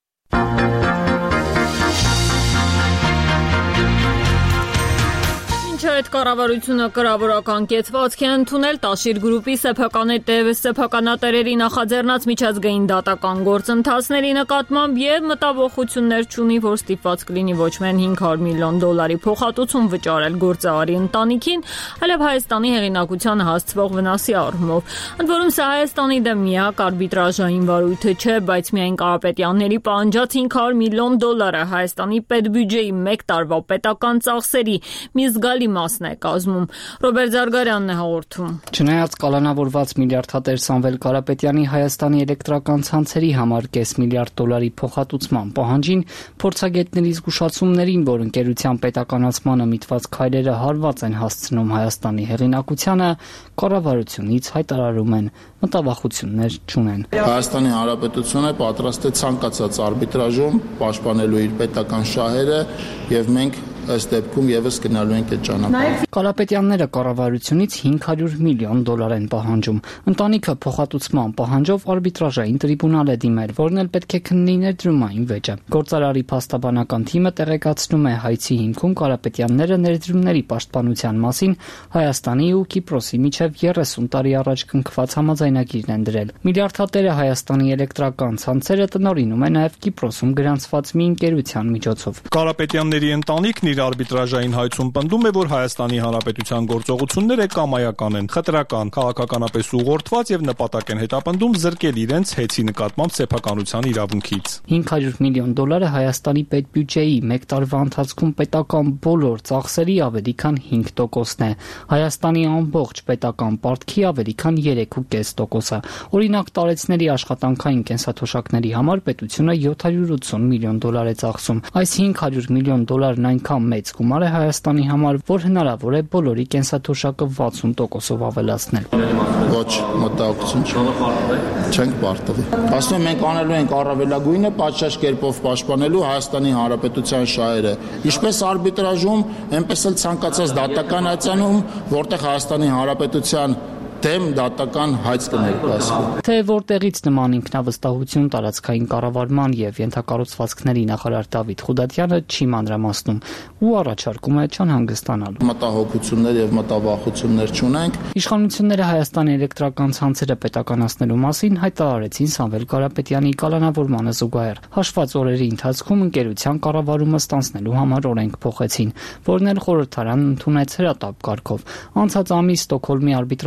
Այդ կառավարությունը կրավորական կեցվածք է ընդունել Տաշիր գրուպի սեփականատերերի նախաձեռնած միջազգային դատական գործընթացների նկատմամբ եւ մտավախություններ չունի, որ ստիպված կլինի ոչ միայն $500 միլիոն փոխհատուցում վճարել գործարարի ընտանիքին, այլև Հայաստանի հեղինակությանը հասցվող վնասի առումով։ Ընդ որում սա Հայաստանի դեմ միակ արբիտրաժային վարույթը չէ, բայց միայն Կարապետյանների պահանջած $500 միլիոն Հայաստանի պետբյուջեի 1 տարվա պետական ծախսերի մի զգալի մասն է կազմում։ Ռոբերտ Զարգարյանն է հաղորդում։ Չնայած կալանավորված միլիարդատեր Սամվել Կարապետյանի Հայաստանի էլեկտրական ցանցերի համար $500 միլիարդ փոխհատուցման պահանջին, փորձագետների զգուշացումներին, որ ընկերության պետականացմանը միտված քայլերը հարված են հասցնում Հայաստանի հեղինակությանը, կառավարությունից հայտարարում են մտավախություններ չունեն։ Հայաստանի Հանրապետությունը պատրաստ է ցանկացած արբիտրաժում պաշտպանելու իր պետական շահերը եւ մենք ըստ դեպքում եւս գնալու ենք այդ ճանապարհով։ Կարապետյանները կառավարությունից $500 միլիոն են պահանջում։ Ընտանիքը փոխհատուցման պահանջով արբիտրաժային տրիբունալ է դիմել, որն էլ պետք է քննի ներդրումային վեճը։ Գործարարի փաստաբանական թիմը տեղեկացնում է հայցի հիմքում Կարապետյանները ներդրումների պաշտպանության մասին Հայաստանի ու Կիպրոսի միջև 30 տարի առաջ կնքված համաձայնագիրն են դրել։ Միլիարդատերը Հայաստանի էլեկտրական ցանցերը տնօրինում է նաեւ Կիպրոսում գրանցված մի ընկերության միջոցով։ Կարապետյանների ընտանիքն իր արբիտրաժային հայցում պնդում է, որ Հայաստանի Հանրապետության գործողությունները կամայական են, խտրական, քաղաքականապես ուղղորդված եւ նպատակ են հետապնդում զրկել իրենց հեծի նկատմամբ սեփականության իրավունքից։ $500 միլիոն Հայաստանի պետբյուջեի 1 տարվա ընթացքում պետական բոլոր ծախսերի ավելի քան 5%-ն է։ Հայաստանի ամբողջ պետական պարտքի ավելի քան 3.5%-ը։ Օրինակ տարեցների աշխատանքային կենսաթոշակների համար պետությունը $780 միլիոն է ծախսում։ Այս $500 միլիոն այնքան մեծ գումար է Հայաստանի համար, որ հնարավոր է բոլորի կենսաթոշակը 60%-ով ավելացնել։ Ոչ, մտահոգություն չենք պարտվի։ Ասում եմ, մենք անելու ենք առավելագույնը պատշաճ կերպով պաշտպանելու Հայաստանի Հանրապետության շահերը։ Ինչպես արբիտրաժում, այնպես էլ ցանկացած դատական հայցանում, որտեղ Հայաստանի Հանրապետության դեմ դատական հայց կներկայացվի։ Թե որտեղից նման ինքնավստահություն տարածքային կառավարման եւ ենթակառուցվածքների նախարար Դավիթ Խուդատյանը չի մանրամասնում ու առաջարկում է չանհանգստանալ։ Մտահոգություններ եւ մտավախություններ չունենք։ Իշխանությունները Հայաստանի էլեկտրական ցանցերը պետականացնելու մասին հայտարարեցին Սամվել Կարապետյանի կալանավորմանը զուգահեռ։ Հաշված օրերի ընթացքում ընկերության կառավարումը ստանձնելու համար օրենք փոխեցին, որն էլ խորհրդարանն ընդունեց հրատապ կարգով։ Անցած ամիս Ստոկհոլմի արբիտրաժային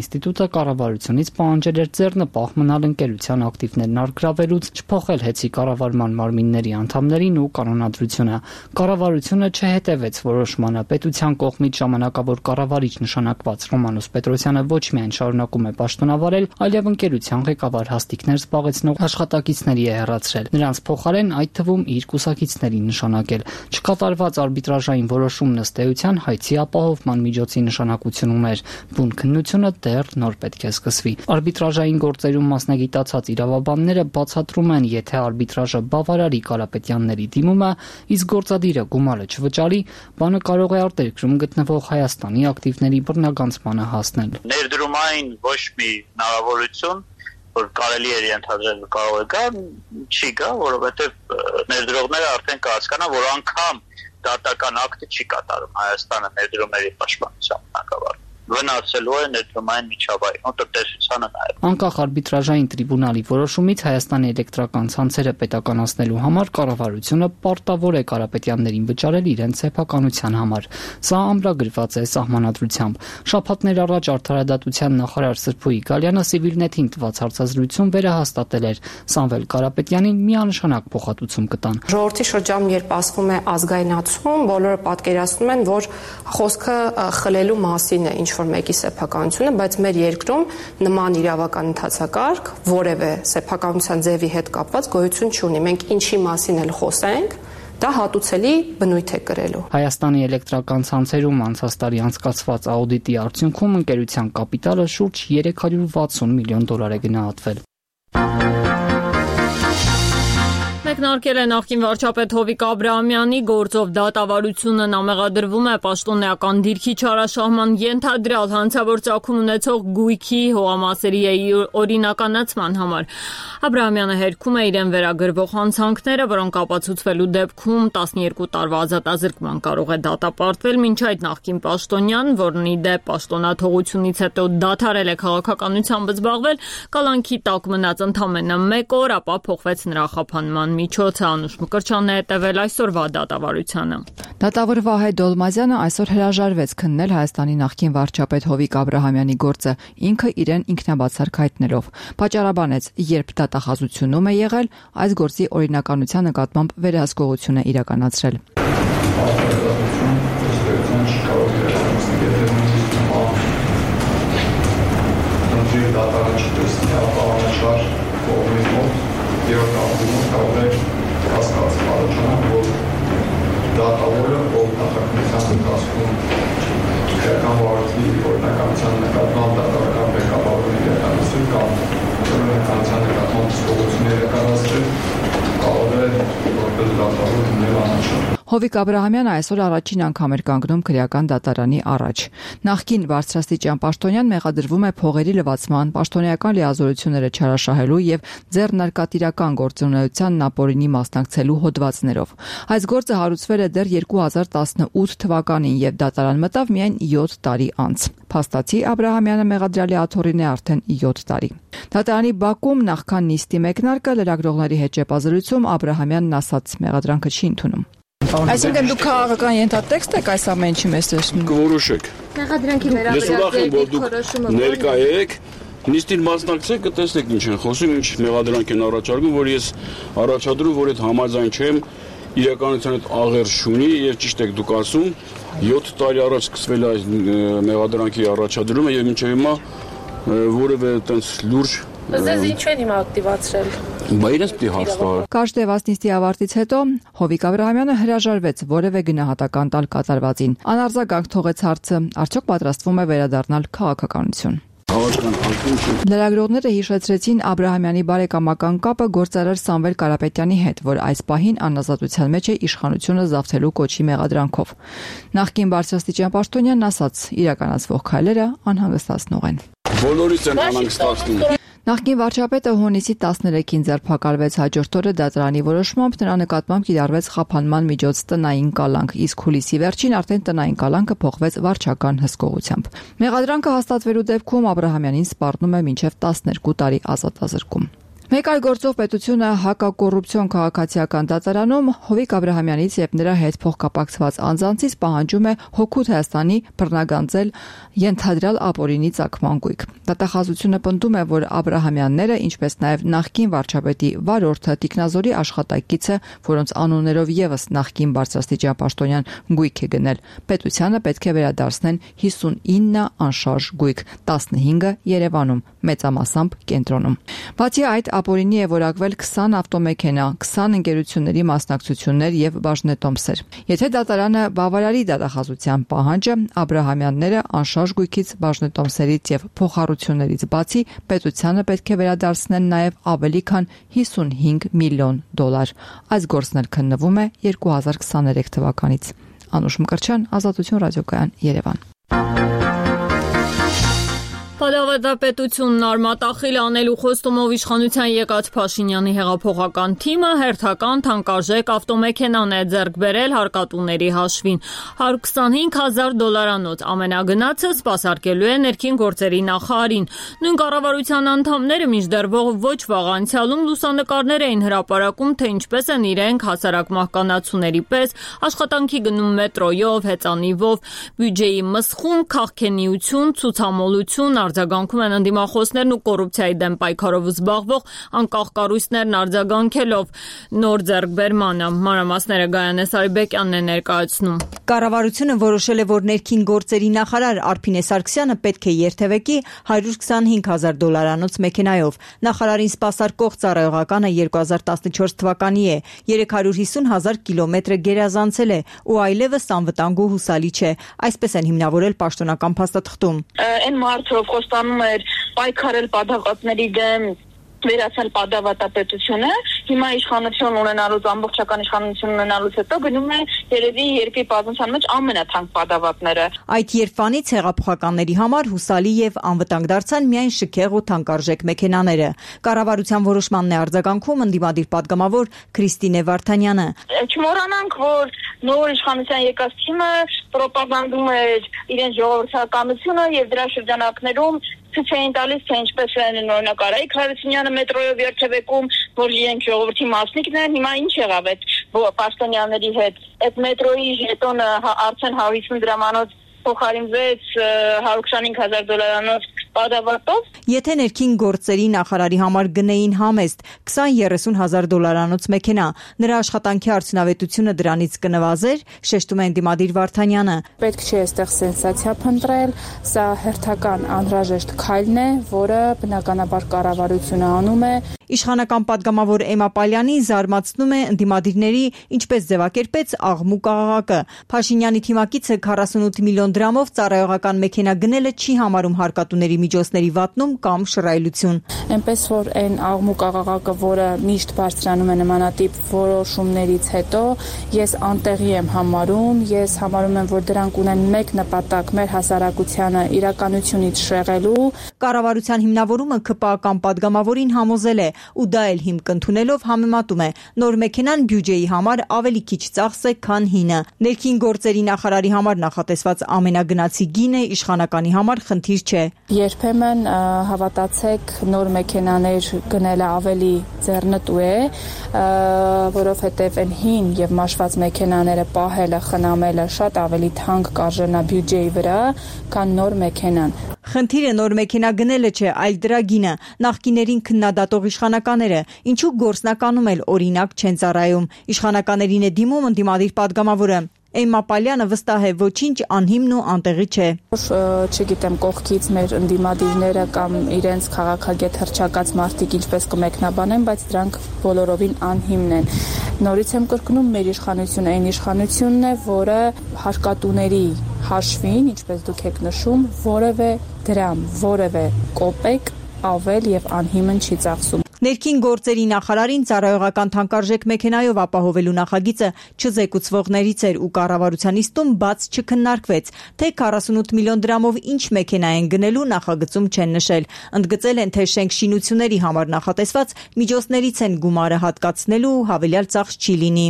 ինստիտուտը կառավարությունից պահանջել էր ձեռնպահ մնալ ընկերության ակտիվներն առգրավելուց, չփոխել հեծի կառավարման մարմինների անդամներին ու կանոնադրությունը։ Կառավարությունը չհետևեց որոշմանը։ Պետության կողմից ժամանակավոր կառավարիչ նշանակված Ռոմանոս Պետրոսյանը ոչ միայն շարունակում է պաշտոնավարել, այլև ընկերության ղեկավար հաստիկներ զբաղեցնող աշխատակիցների է հեռացրել։ Նրանց փոխարեն այդ թվում իր կուսակիցների նշանակել։ Չկատարված արբիտրաժային որոշումն ըստ էության հայցի ապահովման միջոցի նշանակություն ուներ։ Բուն քննությունը դեռ նոր պետք է սկսվի։ Արբիտրաժային գործերում մասնագիտացած իրավաբանները բացատրում են, եթե արբիտրաժը բավարարի Կարապետյանների դիմումը, իսկ գործադիրը գումարը չվճարի, բանը կարող է արտերկրում գտնվող Հայաստանի ակտիվների բռնագանցմանը հասնել։ Ներդրումային ոչ մի հնարավորություն, որ կարելի է ենթադրել կարող է գա, չի գա, որովհետև ներդրողները արդեն կհասկանան, որ անգամ դատական ակտը չի կատարում Հայաստանը ներդրումների պաշտպանության բնագավառում։ Վնասելու է ներդրումային միջավայրն ու տնտեսությանը նաև։ Անկախ արբիտրաժային տրիբունալի որոշումից Հայաստանի էլեկտրական ցանցերը պետականացնելու համար կառավարությունը պարտավոր է Կարապետյաններին վճարել իրենց սեփականության համար։ Սա ամրագրված է սահմանադրությամբ։ Շաբաթներ առաջ Արդարադատության նախարար Սրփուի Գալյանը Civilnet-ին տված հարցազրույցում վերահաստատել էր՝ Սամվել Կարապետյանին միանշանակ փոխհատուցում կտան։ Ժողովրդի շրջանում երբ ասվում է ազգայնացում, բոլորը պատկերացնում են, որ խոսքը խլելու մասին է ինչ-որ մեկի սեփականությունը, բայց մեր երկրում նման իրավական ընթացակարգ որևէ սեփականության ձևի հետ կապված գոյություն չունի։ Մենք ինչի մասին էլ խոսենք, դա հատուցելի բնույթ է կրելու։ Հայաստանի էլեկտրական ցանցերում անցած տարի անցկացված աուդիտի արդյունքում ընկերության կապիտալը շուրջ 360 միլիոն դոլար է գնահատվել։ Մեկնարկել է նախկին վարչապետ Հովիկ Աբրահամյանի գործով դատավարությունը նամեղադրվում է պաշտոնեական դիրքի չարաշահման ենթադրյալ հանցավոր ծագում ունեցող գույքի հողամասերի օրինականացման համար։ Աբրահամյանը հերքում է իրեն վերագրվող հանցանքները, որոնք ապացուցվելու դեպքում 12 տարվա ազատազրկման կարող է դատապարտվել, մինչ այդ նախկին պաշտոնյան, որն ի դեպ պաշտոնաթողությունից հետո դադարել է քաղաքականությամբ զբաղվել, կալանքի տակ մնաց ընդամենը 1 օր, ապա փոխվեց նրա խափանման միջոցը։ Անուշ Մկրտչյանն է հետևել այսօրվա դատավարությանը։ Դատավոր Վահե Դոլմազյանը այսօր հրաժարվեց քննել Հայաստանի նախկին վարչապետ Հովիկ Աբրահամյանի գործը, ինքը իրեն ինքնաբացարկ հայտնելով։ Պատճառաբանեց, երբ դատախազությունում է եղել, այս գործի օրինականության նկատմամբ վերահսկողություն է իրականացրել։ Երբ ապրում կարող է հասկացել առաջանալ, որ դատավորը ով դատականության ընթացքում քրական վարորդի օրինականության նկատմամբ դատական ղեկավարի իրականացրել կամ օրինականության նկատմամբ հսկողություններ իրականացրել, կարող է որպես դատավոր լինել անաչառ։ Հովիկ Աբրահամյանը այսօր առաջին անգամ էր կանգնում քրեական դատարանի առաջ։ Նախկին բարձրաստիճան պաշտոնյան մեղադրվում է փողերի լվացման, պաշտոնեական լիազորությունները չարաշահելու եւ ձեռնարկատիրական գործունեությանն ապօրինի մասնակցելու հոդվածներով։ Այս գործը հարուցվել է դեռ 2018 թվականին եւ դատարան մտավ միայն 7 տարի անց։ Փաստացի Աբրահամյանը մեղադրյալի աթոռին է արդեն 7 տարի։ Դատարանի բակում նախքան նիստի մեկնարկը լրագրողների հետ ճեպազրույցում Աբրահամյանն ասաց՝ մեղադրանքը չի ընդունում։ Այսինքն դուք քաղաքական ենթատեքստ եք այս ամեն ինչի մեզ տեսնում։ Կորոշեք։ Մեղադրանքի վերաբերյալ ներկա եք, նիստին մասնակցեք, կտեսնեք ինչ են խոսում, ինչ մեղադրանք են առաջարկում, որ ես առաջադրում, որ այդ համաձայն չեմ, իրականության հետ աղերս չունի եւ ճիշտ եք դուք ասում, 7 տարի առաջ սկսվել է այս մեղադրանքի առաջադրումը եւ մինչեւ հիմա որևէ այդպես լուրջ Ձեզ ինչ են հիմա ակտիվացրել։ Բա իրենց պիտի հարց տա։ Կարճ տևած նիստի ավարտից հետո Հովիկ Աբրահամյանը հրաժարվեց որևէ գնահատական տալ կատարվածին։ Անարձագանք թողեց հարցը, արդյոք պատրաստվում է վերադառնալ քաղաքականություն։ Լրագրողները հիշեցրեցին Աբրահամյանի բարեկամական կապը գործարար Սամվել Կարապետյանի հետ, որ այս պահին անազատության մեջ է իշխանությունը զավթելու կոչի մեղադրանքով։ Նախկին բարձրաստիճան պաշտոնյանն ասաց՝ իրականացվող քայլերը անհանգստացնող են։ Բոլորից են անհանգստացնում։ Նախկին վարչապետը հունիսի 13-ին ձերբակալվեց, հաջորդ օրը դատարանի որոշմամբ նրա նկատմամբ կիրառվեց խափանման միջոց տնային կալանք, իսկ հուլիսի վերջին արդեն տնային կալանքը փոխվեց վարչական հսկողությամբ։ Մեղադրանքը հաստատվելու դեպքում Աբրահամյանին սպառնում է մինչև 12 տարի ազատազրկում։ Մեկ այլ գործող պետությունը հակակոռուպցիոն քաղաքացիական դատարանում Հովիկ Աբրահամյանից եւ նրա հետ փոխկապակցված անձանցից պահանջում է հօգուտ Հայաստանի բռնագանձել ենթադրյալ ապօրինի ծագման գույք։ Դատախազությունը պնդում է, որ Աբրահամյանները, ինչպես նաեւ նախկին վարչապետի վարորդը Տիկնազորի աշխատակիցը, որոնց անուններով եւս նախկին բարձրաստիճան պաշտոնյան գույք է գնել, պետությանը պետք է վերադարձնեն 59 անշարժ գույք, 15-ը Երևանում, մեծամասամբ կենտրոնում։ Բացի այդ, ապօրինի է որակվել 20 ավտոմեքենա, 20 ընկերությունների մասնակցություններ եւ բաժնետոմսեր։ Եթե դատարանը բավարարի դատախազության պահանջը, Աբրահամյանները անշարժ գույքից, բաժնետոմսերից եւ փոխառություններից բացի պետությանը պետք է վերադարձնեն նաեւ ավելի քան $55 միլիոն։ Այս գործն էլ քննվում է 2023 թվականից։ Անուշ Մկրտչյան, Ազատություն ռադիոկայան, Երևան։ Պատավատապետությունն արմատախիլ անելու խոստումով իշխանության եկած Փաշինյանի հեղափոխական թիմը հերթական թանկարժեք ավտոմեքենան է ձեռք բերել հարկատուների հաշվին։ $125,000 ամենագնացը սպասարկելու է ներքին գործերի նախարարին։ Նույն կառավարության անդամները մինչդեռ ոչ վաղ անցյալում լուսանկարներ էին հրապարակում, թե ինչպես են իրենք հասարակ մահկանացուների պես աշխատանքի գնում մետրոյով, հեծանիվով, բյուջեի մսխում, քաղաքենիություն, ցուցամոլություն, արձագանքում են ընդդիմախոսներն ու կոռուպցիայի դեմ պայքարով զբաղվող անկախ կառույցներն արձագանքելով նոր ձեռքբերմանը։ Մանրամասները Գայանե Սարիբեկյանն է ներկայացնում։ Կառավարությունը որոշել է, որ ներքին գործերի նախարար Արփինե Սարգսյանը պետք է երթևեկի $125,000 մեքենայով։ Նախարարին սպասարկող ծառայողականը 2014 թվականի է, 350,000 կիլոմետրը գերազանցել է ու այլևս անվտանգ ու հուսալի չէ։ Այսպես են հիմնավորել պաշտոնական փաստաթղթում։ Այն մարդը խոստանում էր պայքարել պատահվածների դեմ, վերացնել պատավատապետությունը, հիմա իշխանություն ունենալուց, ամբողջական իշխանություն ունենալուց հետո գնում է երևի երկրի պատմության մեջ ամենաթանկ պատավատները։ Այդ երբանից հեղափոխականների համար հուսալի եւ անվտանգ դարձան միայն շքեղ ու թանկարժեք մեքենաները։ Կառավարության որոշմանն է արձագանքում ընդդիմադիր պատգամավոր Քրիստինե Վարդանյանը։ Չմոռանանք, որ նոր իշխանության եկած թիմը պրոպագանդում էր իրենց ժողովրդականությունը եւ դրա շրջանակներում ցույց էին տալիս, թե ինչպես են օրինակ Արայիկ Հարությունյանը մետրոյով երթևեկում, որ իրենք ժողովրդի մասնիկն են, հիմա ինչ եղավ այդ պաշտոնյաների հետ։ Այդ մետրոյի ժետոնը արդեն 150 դրամանոց փոխարինվեց $125,000 պատավատով։ Եթե ներքին գործերի նախարարի համար գնեին համեստ $20-30,000 մեքենա, նրա աշխատանքի արդյունավետությունը դրանից կնվազեր, շեշտում է ընդդիմադիր Վարդանյանը։ Պետք չէ այստեղ սենսացիա փնտրել, սա հերթական անհրաժեշտ քայլն է, որը բնականաբար կառավարությունը անում է։ Իշխանական պատգամավոր Էմմա Պալյանի զարմացնում է ընդդիմադիրների ինչպես ձևակերպեց աղմու կաղաղակը։ Փաշինյանի թիմակիցը 48 միլիոն դրամով ծառայողական մեքենա գնելը չի համարում հարկատուների միջոցների վատնում կամ շռայլություն։ Այնպես որ այն աղմու կաղաղակը, որը միշտ բարձրանում է նմանատիպ որոշումներից հետո, ես անտեղի եմ համարում, ես համարում եմ, որ դրանք ունեն մեկ նպատակ՝ մեր հասարակությանը իրականությունից շեղելու։ Կառավարության հիմնավորումը ԿՊԱ-ական պատգամավորին համոզել է, ու դա էլ հիմք ընդունելով համեմատում է։ Նոր մեքենան բյուջեի համար ավելի քիչ ծախս է, քան հինը։ Ներքին գործերի նախարարի համար նախատեսված ամենագնացի գինը իշխանականի համար խնդիր չէ։ Երբեմն հավատացեք, նոր մեքենաներ գնելը ավելի ձեռնտու է, որովհետև այն հին եւ մաշված մեքենաները պահելը, խնամելը շատ ավելի թանկ կարժենա բյուջեի վրա, քան նոր մեքենան։ Խնդիրը նոր մեքենա գնելը չէ, այլ դրա գինը։ Նախկիներին քննադատող իշխանականները ինչու գործնականում էլ օրինակ չեն ծառայում։ Իշխանականներին է դիմում ընդդիմադիր պատգամավորը։ Էմմա Պալյանը վստահ է, ոչինչ անհիմն ու անտեղի չէ։ Չգիտեմ, կողքից մեր ընդդիմադիրները կամ իրենց քաղաքագետ հռչակած մարդիկ ինչպես կմեկնաբանեն, բայց դրանք բոլորովին անհիմն են։ Նորից եմ կրկնում, մեր իշխանությունը այն իշխանությունն է, որը հարկատուների հաշվին, ինչպես դուք եք նշում, որևէ դրամ, որևէ կոպեկ ավել եւ անհիմն չի ծախսում։ Ներքին գործերի նախարարին ծառայողական թանկարժեք մեքենայով ապահովելու նախագիծը չզեկուցվողներից էր ու կառավարության իստում բաց չքննարկվեց, թե 48 միլիոն դրամով ինչ մեքենա են գնելու նախագծում չեն նշել։ Ընդգծել են, թե շենք շինությունների համար նախատեսված միջոցներից են գումարը հատկացնելու ու հավելյալ ծախս չի լինի։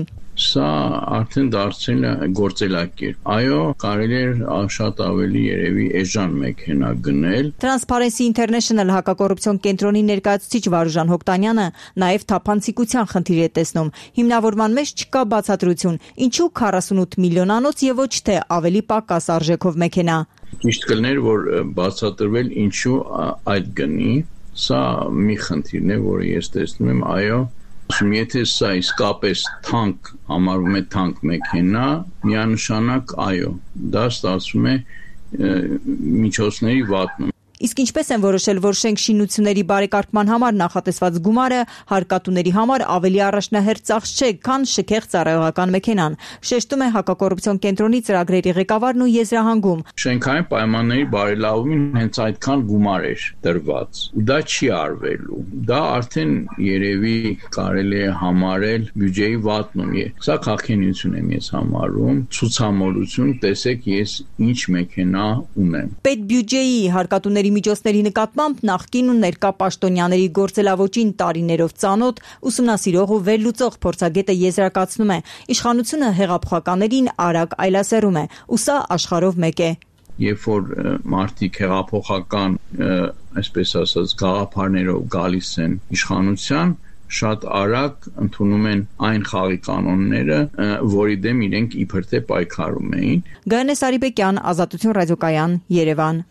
Սա արդեն դարձել է գործելակերպ։ Այո, կարելի է շատ ավելի երևի էժան մեքենա գնել։ Transparency International հակակոռուպցիոն կենտրոնի ներկայացուցիչ Վարուժան Հոկտանյանը նաև թափանցիկության խնդիր է տեսնում։ Հիմնավորման մեջ չկա բացատրություն, ինչու 48 միլիոնանոց եւ ոչ թե ավելի պակաս արժեքով մեքենա։ Ճիշտ կլներ, որ բացատրվել ինչու այդ գնի, սա մի խնդիրն է, որը ես տեսնում եմ, այո, եթե սա իսկապես թանկ համարվում է թանկ մեքենա, միանշանակ այո, դա ստացվում է միջոցների վատնում։ Իսկ ինչպես են որոշել, որ շենք շինությունների բարեկարգման համար նախատեսված գումարը հարկատուների համար ավելի առաջնահերթ ծախս չէ, քան շքեղ ծառայողական մեքենան, շեշտում է հակակոռուպցիոն կենտրոնի ծրագրերի ղեկավարն ու եզրահանգում։ Շենքային պայմանների բարելավումին հենց այդքան գումար էր տրված։ Դա չի արվելու։ Դա արդեն երևի կարելի է համարել բյուջեի վատնում է։ Սա քաղաքենություն եմ ես համարում, ցուցամոլություն, տեսեք ես ինչ մեքենա ունեմ։ Պետբյուջեի հարկատուների միջոցների նկատմամբ նախկին ու ներկա պաշտոնյաների գործելավոճին տարիներով ծանոթ ուսումնասիրող ու վերլուծող փորձագետը եզրակացնում է, իշխանությունը հեղափոխականներին արագ այլասերում է, ու սա աշխարհով մեկ է։ Երբ որ մարդիկ հեղափոխական, այսպես ասած, գաղափարներով գալիս են իշխանության, շատ արագ ընդունում են այն խաղի կանոնները, որի դեմ իրենք իբր թե պայքարում էին։ Գայանե Սարիբեկյան, Ազատություն ռադիոկայան, Երևան։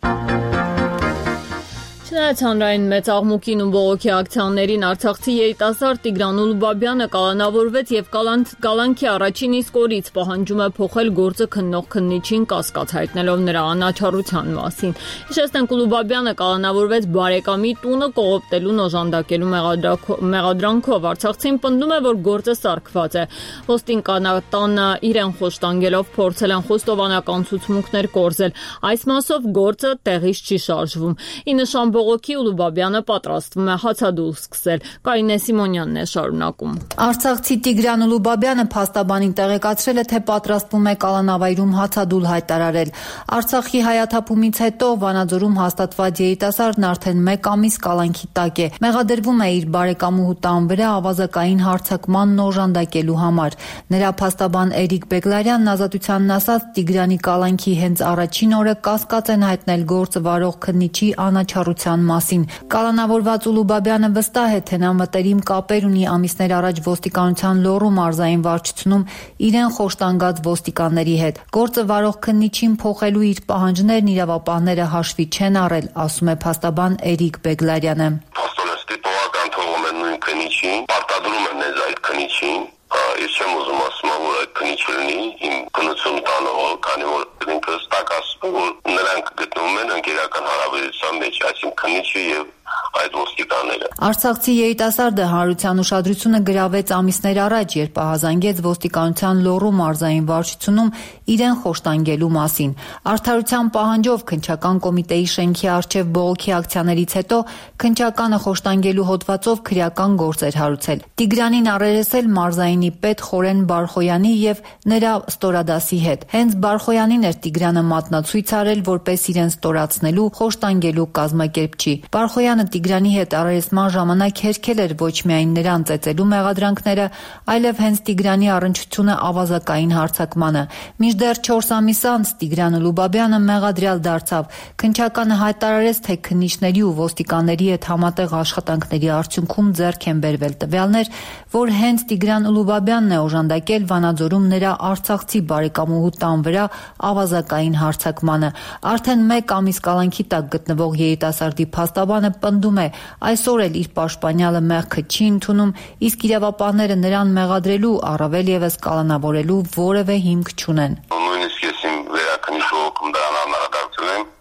Չնայած հանրային մեծ աղմուկին ու բողոքի ակցիաներին արցախցի երիտասարդ Տիգրան Ուլուբաբյանը կալանավորվեց եւ կալանքի առաջին իսկ օրից պահանջում է փոխել գործը քննող քննիչին կասկած հայտնելով նրա անաչառության մասին։ Հիշեցնենք, Ուլուբաբյանը կալանավորվեց բարեկամի տունը կողոպտելուն օժանդակելու մեղադրանքով։ Արցախցին պնդում է, որ գործը սարքված է։ Ոստինկանատանը իրեն խոշտանգելով փորձել են խոստովանական ցուցմունքներ կորզել։ Այս մասով գործը տեղից չի շարժվում։ Ի նշան բողոքի Ուլուբաբյանը պատրաստվում է հացադուլ սկսել։ Կարինե Սիմոնյանն է շարունակում։ Արցախցի Տիգրան Ուլուբաբյանը փաստաբանին տեղեկացրել է, թե պատրաստվում է կալանավայրում հացադուլ հայտարարել։ Արցախի հայաթափումից հետո Վանաձորում հաստատված երիտասարդն արդեն 1 ամիս կալանքի տակ է։ Մեղադրվում է իր բարեկամուհու տան վրա ավազակային հարձակմանն օժանդակելու համար։ Նրա փաստաբան Էրիկ Բեգլարյանն Ազատությանն ասաց, Տիգրանի կալանքի հենց առաջին օրը կասկած են հայտնել գործը վարող քննիչի անաչառության մասին։ Կալանավորված Ուլուբաբյանը վստահ է, թե նա մտերիմ կապեր ունի ամիսներ առաջ ոստիկանության Լոռու մարզային վարչությունում իրեն խոշտանգած ոստիկանների հետ։ Գործը վարող քննիչին փոխելու իր պահանջներն իրավապահները հաշվի չեն առել, ասում է փաստաբան Էրիկ Բեգլարյանը։ Փաստորեն տիպողական թողում են նույն քննիչին, պարտադրում են նեզ այդ քննիչին։ Ես չեմ ուզում ասում, որ այդ քննիչը լինի իմ քննություն տանող, քանի որ ինքս տակասում, որ նրանք գտնվում են ընկերական հարաբերության մեջ, այսինքն քննիչը եւ այդ ոստիկանները։ Արցախցի երիտասարդը հանրության ուշադրությունը գրավեց ամիսներ առաջ, երբ ահազանգեց ոստիկանության Լոռու մարզային վարչությունում իրեն խոշտանգելու մասին։ Արդարության պահանջով քննչական կոմիտեի շենքի առջև բողոքի ակցիաներից հետո քննչականը խոշտանգելու հոդվածով քրեական գործ էր հարուցել։ Տիգրանին առերեսել մարզայինի պետ Խորեն Բարխոյանի եւ նրա ստորադասի հետ։ Հենց Բարխոյանին էր Տիգրանը մատնացույց արել, որպես իրեն ստորացնելու, խոշտանգելու կազմակերպչի։ Բարխոյանը Տիգրանի հետ առերեսման ժամանակ հերքել էր ոչ միայն նրան ծեծելու մեղադրանքները, այլև հենց Տիգրանի առնչությունը ավազակային հարձակմանը։ Մինչդեռ 4 ամիս անց Տիգրան Ուլուբաբյանը մեղադրյալ դարձավ։ Քննչականը հայտարարեց, թե քննիչների ու ոստիկանների հետ համատեղ աշխատանքների արդյունքում ձեռք են բերվել տվյալներ, որ հենց Տիգրան Ուլուբաբյանն է օժանդակել Վանաձորում նրա արցախցի բարեկամուհու տան վրա ավազակային հարձակմանը։ Արդեն 1 ամիս կալանքի տակ գտնվող երիտասարդի փաստաբանը պնդում է, այսօր էլ իր պաշտպանյալը մեղքը չի ընդունում, իսկ իրավապահները նրան մեղադրելու, առավել ևս կալանավորելու որևէ հիմք չունեն։ Նույնիսկ ես իմ վերաքննիչ բողոքում դրան անդրադարձել եմ,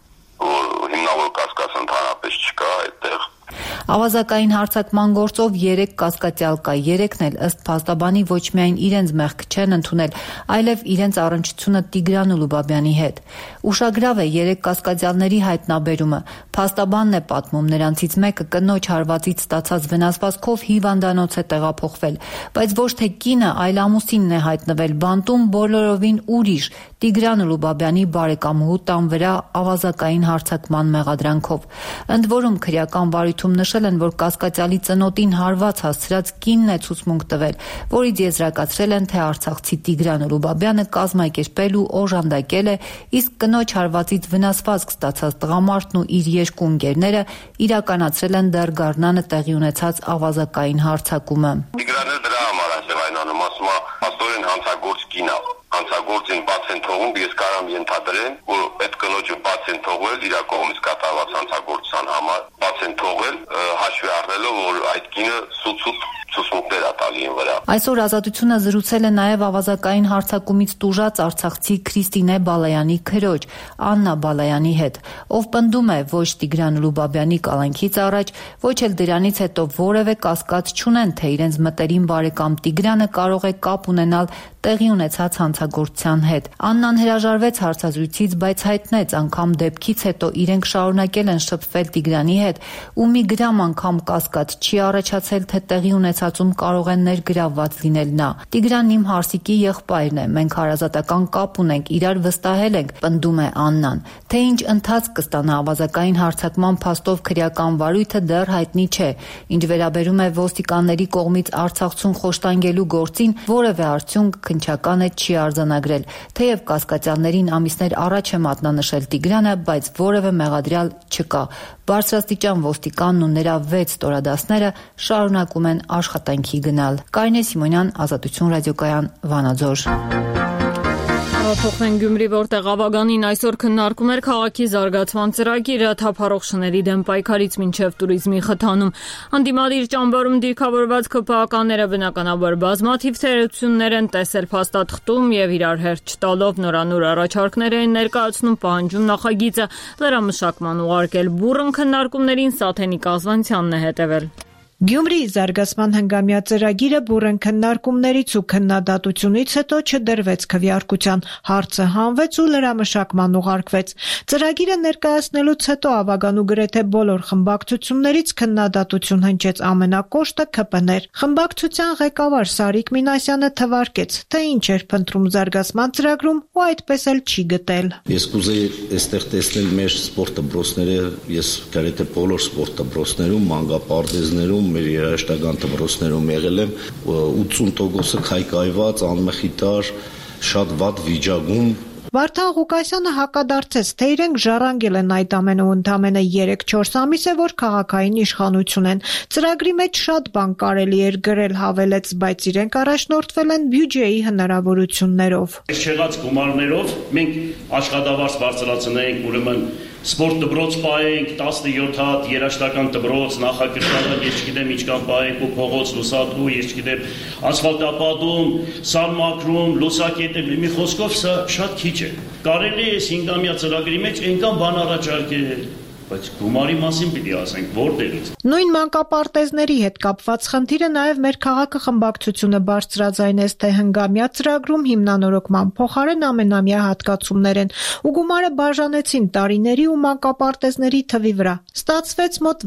որ հիմնավոր կասկած ընդհանրապես չկա այդտեղ։ Ավազակային հարձակման գործով 3 կասկածյալ կա, 3-ն էլ ըստ փաստաբանի ոչ միայն իրենց մեղքը չեն ընդունել, այլև իրենց առնչությունը Տիգրան Ուլուբաբյանի հետ։ Ուշագրավ է 3 կասկածյալների հայտնաբերումը։ Փաստաբանն է պատմում, նրանցից մեկը կնոջ հարվածից ստացած վնասվածքով հիվանդանոց է տեղափոխվել, բայց ոչ թե կինը, այլ ամուսինն է հայտնվել բանտում բոլորովին ուրիշ Տիգրան Ուլուբաբյանի բարեկամուհու տան վրա ավազակային հարձակման մեղադրանքով։ Ընդ որում քրեական վարույթում նշել նշել են, որ կասկածյալի ծնոտին հարված հասցրած կինն է ցուցմունք տվել, որից եզրակացրել են, թե արցախցի Տիգրան Ուրուբաբյանը կազմակերպել ու օժանդակել է, իսկ կնոջ հարվածից վնասվածք ստացած տղամարդն ու իր երկու ընկերները իրականացրել են դեռ գարնանը տեղի ունեցած ավազակային հարձակումը։ Տիգրանը դրա համար ասել ասում աստորեն հանցագործ կինա, հանցագործին բաց են թողում, ես կարամ ենթադրեմ, որ այդ կնոջը բաց են թողել իր կողմից կատարված հանցագործության համար, բաց են թողել հաշվի առնելով, որ այդ կինը սուտ ցուցմունքներ է տալի են վրա։ Այսօր Ազատությունը զրուցել է նաև ավազակային հարձակումից տուժած արցախցի Քրիստինե Բալայանի քրոջ Աննա Բալայանի հետ, ով պնդում է ոչ Տիգրան Ուրուբաբյանի կալանքից առաջ, ոչ էլ դրանից հետո որևէ կասկած չունեն, թե իրենց մտերիմ բարեկամ Տիգրանը կարող է կապ ունենալ տեղի ունեցած հանցագործության հետ։ Աննան հրաժարվեց հարցազրույցից, բայց հայտնեց անգամ դեպքից հետո իրենք շարունակել են շփվել Տիգրանի հետ ու մի գրամ անգամ կասկած չի առաջացել, թե տեղի ունեցածում կարող է ներգրավված լինել նա։ Տիգրանն իմ հարսիկի եղբայրն է, մենք հարազատական կապ ունենք, իրար վստահել ենք, պնդում է Աննան։ Թե ինչ ընթացք կստանա ավազակային հարձակման փաստով քրեական վարույթը դեռ հայտնի չէ։ Ինչ վերաբերում է ոստիկանների կողմից Արցախցուն խոշտանգելու գործին, որևէ արդյունք քննչականը չի արձանագրել, թեև կասկածյալներին ամիսներ առաջ է մատնանշել Տիգրանը, բայց որևէ մեղադրյալ չկա։ Բարձրաստիճան ոստիկանն ու նրա 6 ստորադասները շարունակում են աշխատանքի գնալ։ Կարինե Սիմոնյան, Ազատություն ռադիոկայան, Վանաձոր։ Փոխվենք Գյումրի, որտեղ Ավագանին այսօր քննարկում էր քաղաքի զարգացման ծրագիրը թափառող շների դեմ պայքարից մինչև туриզմի խթանում։ Անդիմադիր ճամբարում դիրքավորված ԿՊԱ-ականները բնականաբար բազմաթիվ թերություններ են տեսել փաստաթղթում եւ իրար հերթ չտալով նորանոր առաջարկներ են ներկայացնում, պահանջում նախագիծը լրամշակման ուղարկել։ Բուռն քննարկումներին Սաթենիկ Ազանցյանն է հետևել։ Գյումրիի զարգացման հնգամյա ծրագիրը բուռն քննարկումներից ու քննադատությունից հետո չդրվեց քվեարկության, հարցը հանվեց ու լրամշակման ուղարկվեց։ Ծրագիրը ներկայացնելուց հետո Ավագանու գրեթե բոլոր խմբակցություններից քննադատություն հնչեց, ամենակոշտը ՔՊ-ն էր։ Խմբակցության ղեկավար Սարիկ Մինասյանը թվարկեց, թե ինչ էր փնտրում զարգացման ծրագրում ու այդպես էլ չի գտել։ Ես կուզեի այստեղ տեսնել մեր սպորտ դպրոցները, ես գրեթե բոլոր սպորտ դպրոցներում, մանկապարտեզներում մեր երաժշտական դպրոցներում եղել եմ 80%-ը քայքայված, անմխիտար, շատ վատ վիճակում։ Վարդան Ղուկասյանը հակադարձեց, թե իրենք ժառանգել են այդ ամենը ու ընդամենը 3-4 ամիս է, որ քաղաքային իշխանություն են։ Ծրագրի մեջ շատ բան կարելի էր գրել, հավելեց, բայց իրենք առաջնորդվել են բյուջեի հնարավորություններով։ Չեղած գումարներով մենք աշխատավարձ բարձրացնենք, ուրեմն սպորտ դպրոց պահենք, 17 հատ երաժշտական դպրոց, նախագծարան, ես չգիտեմ ինչքան պահենք ու փողոց լուսատու, ես չգիտեմ ասֆալտապատում, սարմակրում, լուսակետը, մի խոսքով սա շատ քիչ է։ Կարելի է 5-ամյա ծրագրի մեջ այնքան բան առաջարկել, բայց գումարի մասին պիտի ասենք, որտեղից։ Նույն մանկապարտեզների հետ կապված խնդիրը նաև մեր քաղաքը խմբակցությունը բարձրաձայնեց, թե հնգամյա ծրագրում հիմնանորոգման փոխարեն ամենամյա հատկացումներ են ու գումարը բաժանեցին տարիների ու մանկապարտեզների թվի վրա։ Ստացվեց մոտ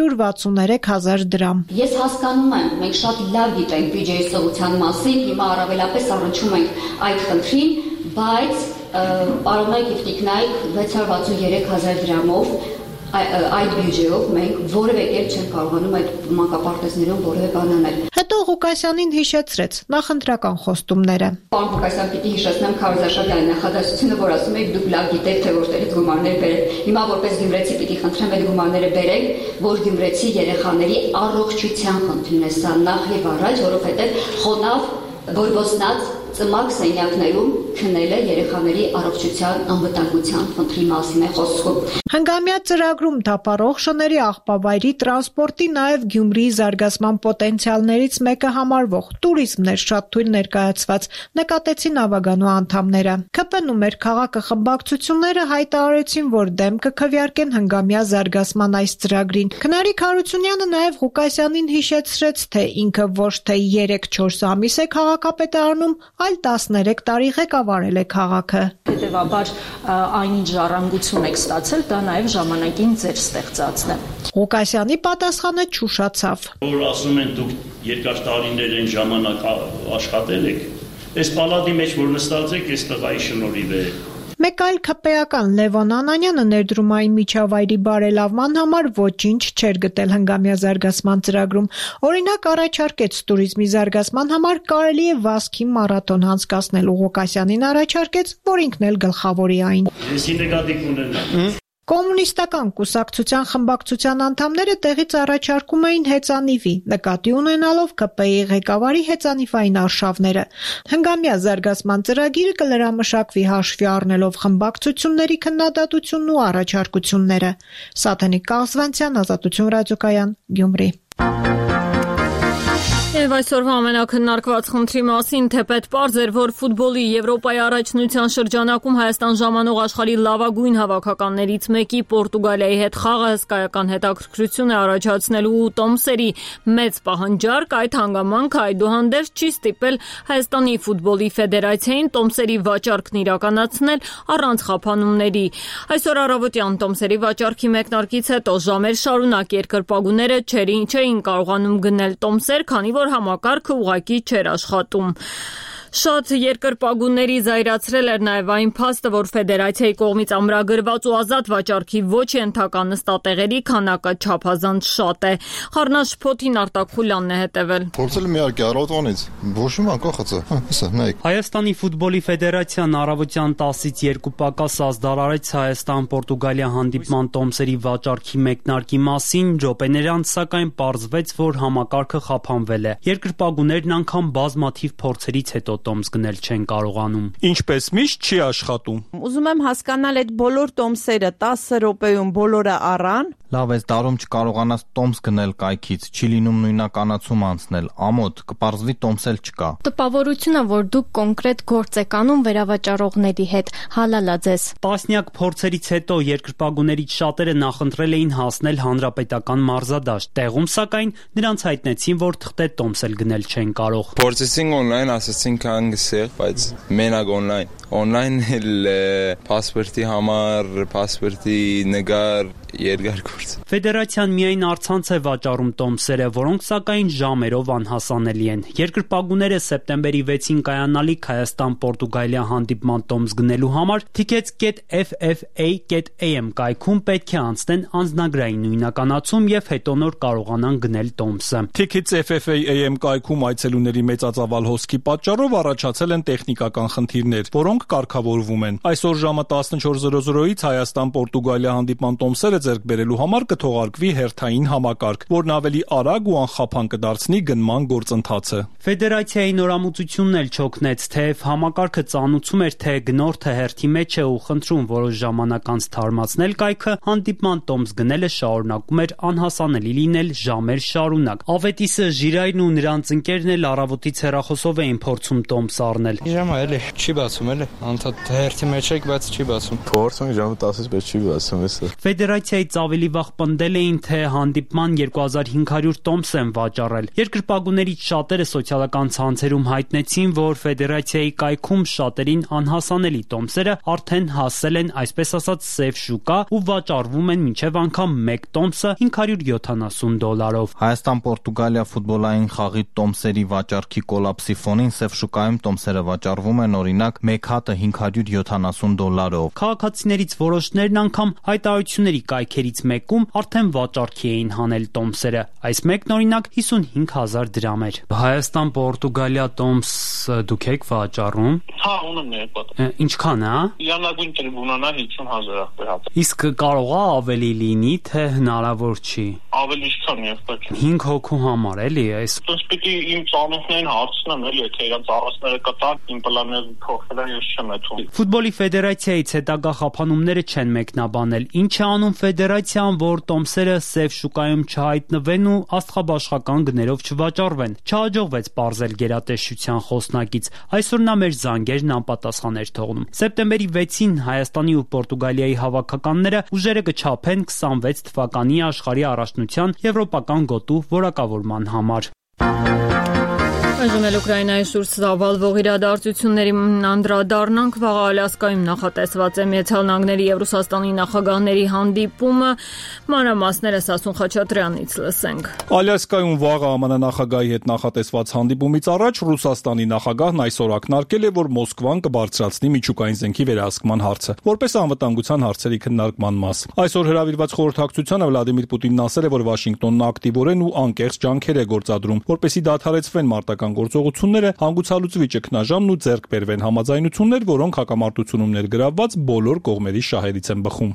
663,000 դրամ։ Ես հասկանում եմ, մենք շատ լավ գիտենք բյուջեի սղության մասին, հիմա առավելապես առնչում ենք այդ խնդրին, բայց պարոնայք եւ տիկնայք 663,000 դրամով այդ բյուջեով մենք որևէ կերպ չենք կարողանում այդ մանկապարտեզներում որևէ բան անել։ Հետո Ղուկասյանին հիշեցրեց նախընտրական խոստումները։ Պարոն Ղուկասյան, պիտի հիշեցնեմ Քարոզ Աշակյանի նախադասությունը, որ ասում եք դուք լավ գիտեք, թե որտեղից գումարներ բերեք։ Հիմա որպես գյումրեցի պիտի խնդրեմ այդ գումարները բերեք, որ գյումրեցի երեխաների առողջության խնդիրն է սա նախ եւ առաջ, որովհետեւ խոնավ բորբոսնած ծմակ սենյակներում քնելը երեխաների առողջության անվտանգության խնդրի մասին է խոսքում։ Հնգամյա ծրագրում թափառող շների աղբավայրի տրանսպորտի նաև Գյումրիի զարգացման պոտենցիալներից մեկը համարվող туриզմն էր շատ թույլ ներկայացված, նկատեցին Ավագանու անդամները։ ՔՊ-ն ու մեր քաղաքը խմբակցությունները հայտարարեցին, որ դեմ կքվեարկեն հնգամյա զարգացման այս ծրագրին։ Քնարիկ Հարությունյանը նաև Ղուկասյանին հիշեցրեց, թե ինքը ոչ թե 3-4 ամիս է քաղաքապետարանում, այլ 13 տարի ղեկավարել է քաղաքը։ Հետևաբար այնինչ ժառանգություն եք ստացել, դա նաև ժամանակին ձեր ստեղծածն է։ Ղուկասյանի պատասխանը չուշացավ։ Որ ասում են դուք երկար տարիներ են ժամանակ աշխատել եք, այս պալատի մեջ որ նստած եք, այս տղայի շնորհիվ է։ Մեկ այլ ՔՊ-ական Լևոն Անանյանը ներդրումային միջավայրի բարելավման համար ոչինչ չէր գտել հնգամյա զարգացման ծրագրում։ Օրինակ առաջարկեց տուրիզմի զարգացման համար կարելի է վազքի մարաթոն անցկացնել, Ղուկասյանին առաջարկեց, որ ինքն էլ գլխավորի այն։ Կոմունիստական կուսակցության խմբակցության անդամները տեղից առաջարկում էին հեծանիվի, նկատի ունենալով ԿՊ-ի ղեկավարի հեծանիվային արշավները։ Հնգամյա զարգացման ծրագիրը կլրամշակվի հաշվի առնելով խմբակցությունների քննադատությունն ու առաջարկությունները։ Սաթենիկ Կաղզվանցյան, Ազատություն ռադիոկայան, Գյումրի։ Եվ այսօրվա ամենակննարկված խնդրի մասին, թեպետ պարզ էր, որ ֆուտբոլի Եվրոպայի առաջնության շրջանակում Հայաստան ժամանող աշխարհի լավագույն հավաքականներից մեկի Պորտուգալիայի հետ խաղը հսկայական հետաքրքրություն է առաջացնելու ու տոմսերի մեծ պահանջարկ այդ հանգամանքը այդուհանդերձ չի ստիպել Հայաստանի ֆուտբոլի ֆեդերացիային տոմսերի վաճառքն իրականացնել առանց խափանումների։ Այսօր առավոտյան տոմսերի վաճառքի մեկնարկից հետո ժամեր շարունակ երկրպագուները չէին կարողանում գնել տոմսեր, քանի որ համակարգը ուղղակի չէր աշխատում։ Շատ երկրպագուների զայրացրել էր նաև այն փաստը, որ ֆեդերացիայի կողմից ամրագրված ու ազատ վաճառքի ոչ ենթական նստատեղերի քանակը չափազանց շատ է։ Խառնաշփոթին Արտակ Խուլյանն է հետևել։ Փորձել եմ իհարկե առավոտվանից ոչ մի բան կողացա։ Հեսա նայեք։ Հայաստանի ֆուտբոլի ֆեդերացիան առավոտյան 10-ից 2 պակաս ազդարարեց Հայաստան-Պորտուգալիա հանդիպման տոմսերի վաճառքի մեկնարկի մասին, րոպեներ անց սակայն պարզվեց, որ համակարգը խափանվել է։ Երկրպագուներն անգամ բազմաթիվ փորձերից հետո տոմս գնել չեն կարողանում։ Ինչպես միշտ չի աշխատում։ Ուզում եմ հասկանալ այդ բոլոր տոմսերը 10 րոպեում բոլորը առան։ Լավ, այս դարում չկարողանաս տոմս գնել կայքից, չի լինում նույնականացում անցնել, ամոթ, կպարզվի տոմս էլ չկա։ Տպավորությունը, որ դուք կոնկրետ գործ եք անում վերավաճառողների հետ, հալալա ձեզ։ Տասնյակ փորձերից հետո երկրպագուներից շատերը նախընտրել էին հասնել հանրապետական մարզադաշտ։ Տեղում սակայն նրանց հայտնեցին, որ թղթե տոմս էլ գնել չեն կարող։ Փորձեցինք օնլայն, ասացինք հանգստեղ, բայց մենակ օնլայն։ Օնլայն էլ պասպորտի համար, պասպորտի նկար երկարքորձ։ Ֆեդերացիան միայն առցանց է վաճառում տոմսերը, որոնք սակայն ժամերով անհասանելի են։ Երկրպագուները սեպտեմբերի 6-ին կայանալիք Հայաստան-Պորտուգալիա հանդիպման տոմս գնելու համար tickets.ffa.am կայքում պետք է անցնեն անձնագրային նույնականացում եւ հետո նոր կարողանան գնել տոմսը։ Tickets.ffa.am կայքում այցելուների մեծածավալ հոսքի պատճառով առաջացել են տեխնիկական խնդիրներ, որոնք կարգավորվում են։ Այսօր ժամը 14:00-ից Հայաստան-Պորտուգալիա հանդիպման տոմսերը ձեռք բերելու համար կթողարկվի հերթային համակարգ, որն ավելի արագ ու անխափան կդարձնի գնման գործընթացը։ Ֆեդերացիայի նորամուծությունն էլ չօգնեց, թեև համակարգը ծանուցում էր, թե գնորդը հերթի մեջ է ու խնդրում որոշ ժամանակ անց թարմացնել կայքը, հանդիպման տոմս գնելը շարունակում էր անհասանելի լինել ժամեր շարունակ։ Ավետիսը Ժիրայրն ու նրանց ընկերն էլ առավոտից հեռախոսով էին փորձում տոմս առնել։ Ժամը էլի չի բացում էլի, անդադ հերթի մեջ եք, բայց չի բացում։ Փորձում ժամը 10-ից բայց չի բացում էսը։ Ֆեդերացիայից ավելի վաղ պնդել էին, թե հանդիպման 2500 տոմս են վաճառել։ Երկրպագուներից շատերը սոցիալական ցանցերում հայտնեցին, որ ֆեդերացիայի կայքում շատերին անհասանելի տոմսերը արդեն հասել են, այսպես ասած, սև շուկա ու վաճառվում են մինչև անգամ 1 տոմսը $570։ Հայաստան-Պորտուգալիա ֆուտբոլային խաղի տոմսերի վաճառքի կոլապսի ֆոնին սև շուկայում տոմսերը վաճառվում են օրինակ 1 հատը $570։ Քաղաքացիներից որոշներն անգամ հայտարարությունների կայքերից մեկում արդեն վաճառքի էին հանել տոմսերը։ Այս մեկն օրինակ 55,000 դրամ էր։ Հայաստան-Պորտուգալիա տոմս դուք եք վաճառում։ Հա, ունեմ ներկատ։ Ինչքան է։ Յանագույն տրիբունան է 50,000 Իսկ կարող է ավելի լինի, թե հնարավոր չի։ Ավելի քան եղբայր։ 5 հոգու համար էլի այս։ Ոնց պիտի իմ ծանոթներին հարցնեմ, էլի, եթե իրանց առածները կտան, իմ պլանները փոխել են, ես չեմ ետում։ Ֆուտբոլի ֆեդերացիայից հետագա խափանումները չեն մեկնաբանել։ Ինչ է անում ֆեդերացիան, որ տոմսերը սև շուկայում չհայտնվեն ու աստղաբաշխական գներով չվաճառվեն։ Չհաջողվեց պարզել գերատեսչության խոսնակից։ Այսօր նա մեր զանգերն անպատասխան էր թողնում։ Սեպտեմբերի 6-ին Հայաստանի ու Պորտուգալիայի հավաքականները ուժերը կչափեն 26 թվականի աշխարհի առաջնության եվրոպական գոտու որակավորման համար։ Այժմ էլ Ուկրաինայի շուրջ ծավալվող իրադարձություններին անդրադառնանք։ Վաղ Ալյասկայում նախատեսված է Միացյալ Նահանգների եւ Ռուսաստանի նախագահների հանդիպումը։ Մանրամասները Սասուն Խաչատրյանից լսենք։ Ալյասկայում վաղը ԱՄՆ նախագահի հետ նախատեսված հանդիպումից առաջ Ռուսաստանի նախագահն այսօր ակնարկել է, որ Մոսկվան կբարձրացնի միջուկային զենքի վերահսկման հարցը, որպես անվտանգության հարցերի քննարկման մաս։ Այսօր հրավիրված խորհրդակցությանը Վլադիմիր Պուտինն ասել է, որ Վաշինգտոնն ակտիվորեն ու անկեղծ ջանքեր է գործադրում, որպեսզի դադարեցվեն մարտական գործողությունները, հանգուցալուծվի ճգնաժամն ու ձեռք բերվեն համաձայնություններ, որոնք հակամարտությունում ներգրավված բոլոր կողմերի շահերից են բխում։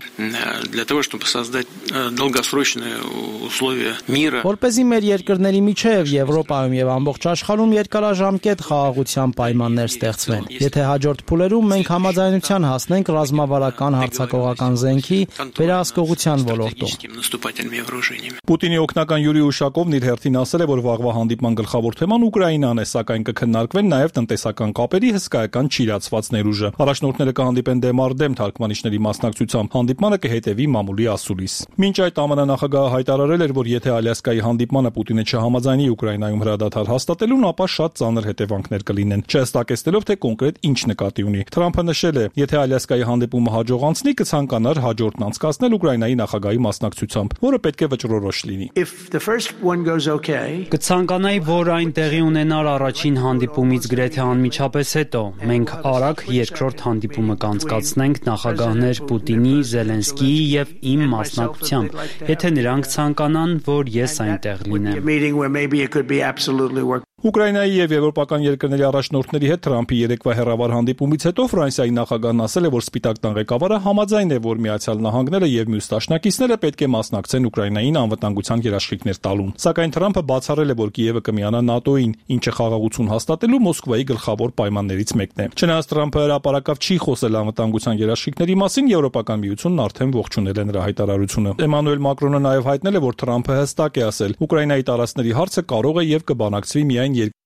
Որպեսզի մեր երկրների միջև Եվրոպայում եւ ամբողջ աշխարհում երկարաժամկետ խաղաղության պայմաններ ստեղծվեն։ Եթե հաջորդ փուլերում մենք համաձայնության հասնենք ռազմավարական հարձակողական զենքի վերահսկողության ոլորտում։ Պուտինի օգնական Յուրի Ուշակովն իր հերթին ասել է, որ վաղվա հանդիպման գլխավոր թեման Ուկրաինան է, սակայն կքննարկվեն նաև տնտեսական կապերի հսկայական չիրացված ներուժը։ Առաջնորդները կհանդիպեն դեմ առ դեմ թարգմանիչների մասնակցությամբ։ Հանդիպմանը կհետևի մամուլի ասուլիս։ Մինչ այդ ԱՄՆ նախագահը հայտարարել էր, որ եթե Ալյասկայի հանդիպմանը Պուտինը չհամաձայնի Ուկրաինայում հրադադար հաստատելուն, ապա շատ ծանր հետևանքներ կլինեն, չհստակեցնելով թե կոնկրետ ինչ նկատի ունի։ Թրամփը նշել է, եթե Ալյասկայի հանդիպումը հաջող անցնի, կցանկանար հաջորդն անցկացնել Ուկրաինայի նախագահի մասնակցությամբ, որը պետք է վճռորոշ լինի։ Կցանկանայի, որ այն տեղի ունենար առաջին հանդիպումից գրեթե անմիջապես հետո։ Մենք արագ երկրորդ հանդիպումը կանցկացնենք նախագահներ Պուտինի, Զելենսկիի եւ իմ մասնակցությամբ, եթե նրանք ցանկանան, որ ես այնտեղ լինեմ։ Ուկրաինայի եւ եվրոպական երկրների առաջնորդների հետ Թրամփի երեկվա հեռավար հանդիպումից հետո Ֆրանսիայի նախագահն ասել է, որ Սպիտակ տան ղեկավարը համաձայն է, որ Միացյալ Նահանգները եւ մյուս դաշնակիցները պետք է մասնակցեն Ուկրաինային անվտանգության երաշխիքներ տալուն։ Սակայն Թրամփը բացառել է, որ Կիևը կմիանա ՆԱՏՕ-ին, ինչը խաղաղություն հաստատելու Մոսկվայի գլխավոր պայմաններից մեկն է։ Չնայած Թրամփը հրապարակավ չի խոսել անվտանգության երաշխիքների մասին, Եվրոպական միությունն արդեն ողջունել է նրա հայտարարությունը։ Էմանուել Մակրոնը նաեւ հայտնել է, որ Թրամփը հստակ է ասել, Ուկրաինայի տարածքների հարցը կարող է եւ կբանակցվի միայն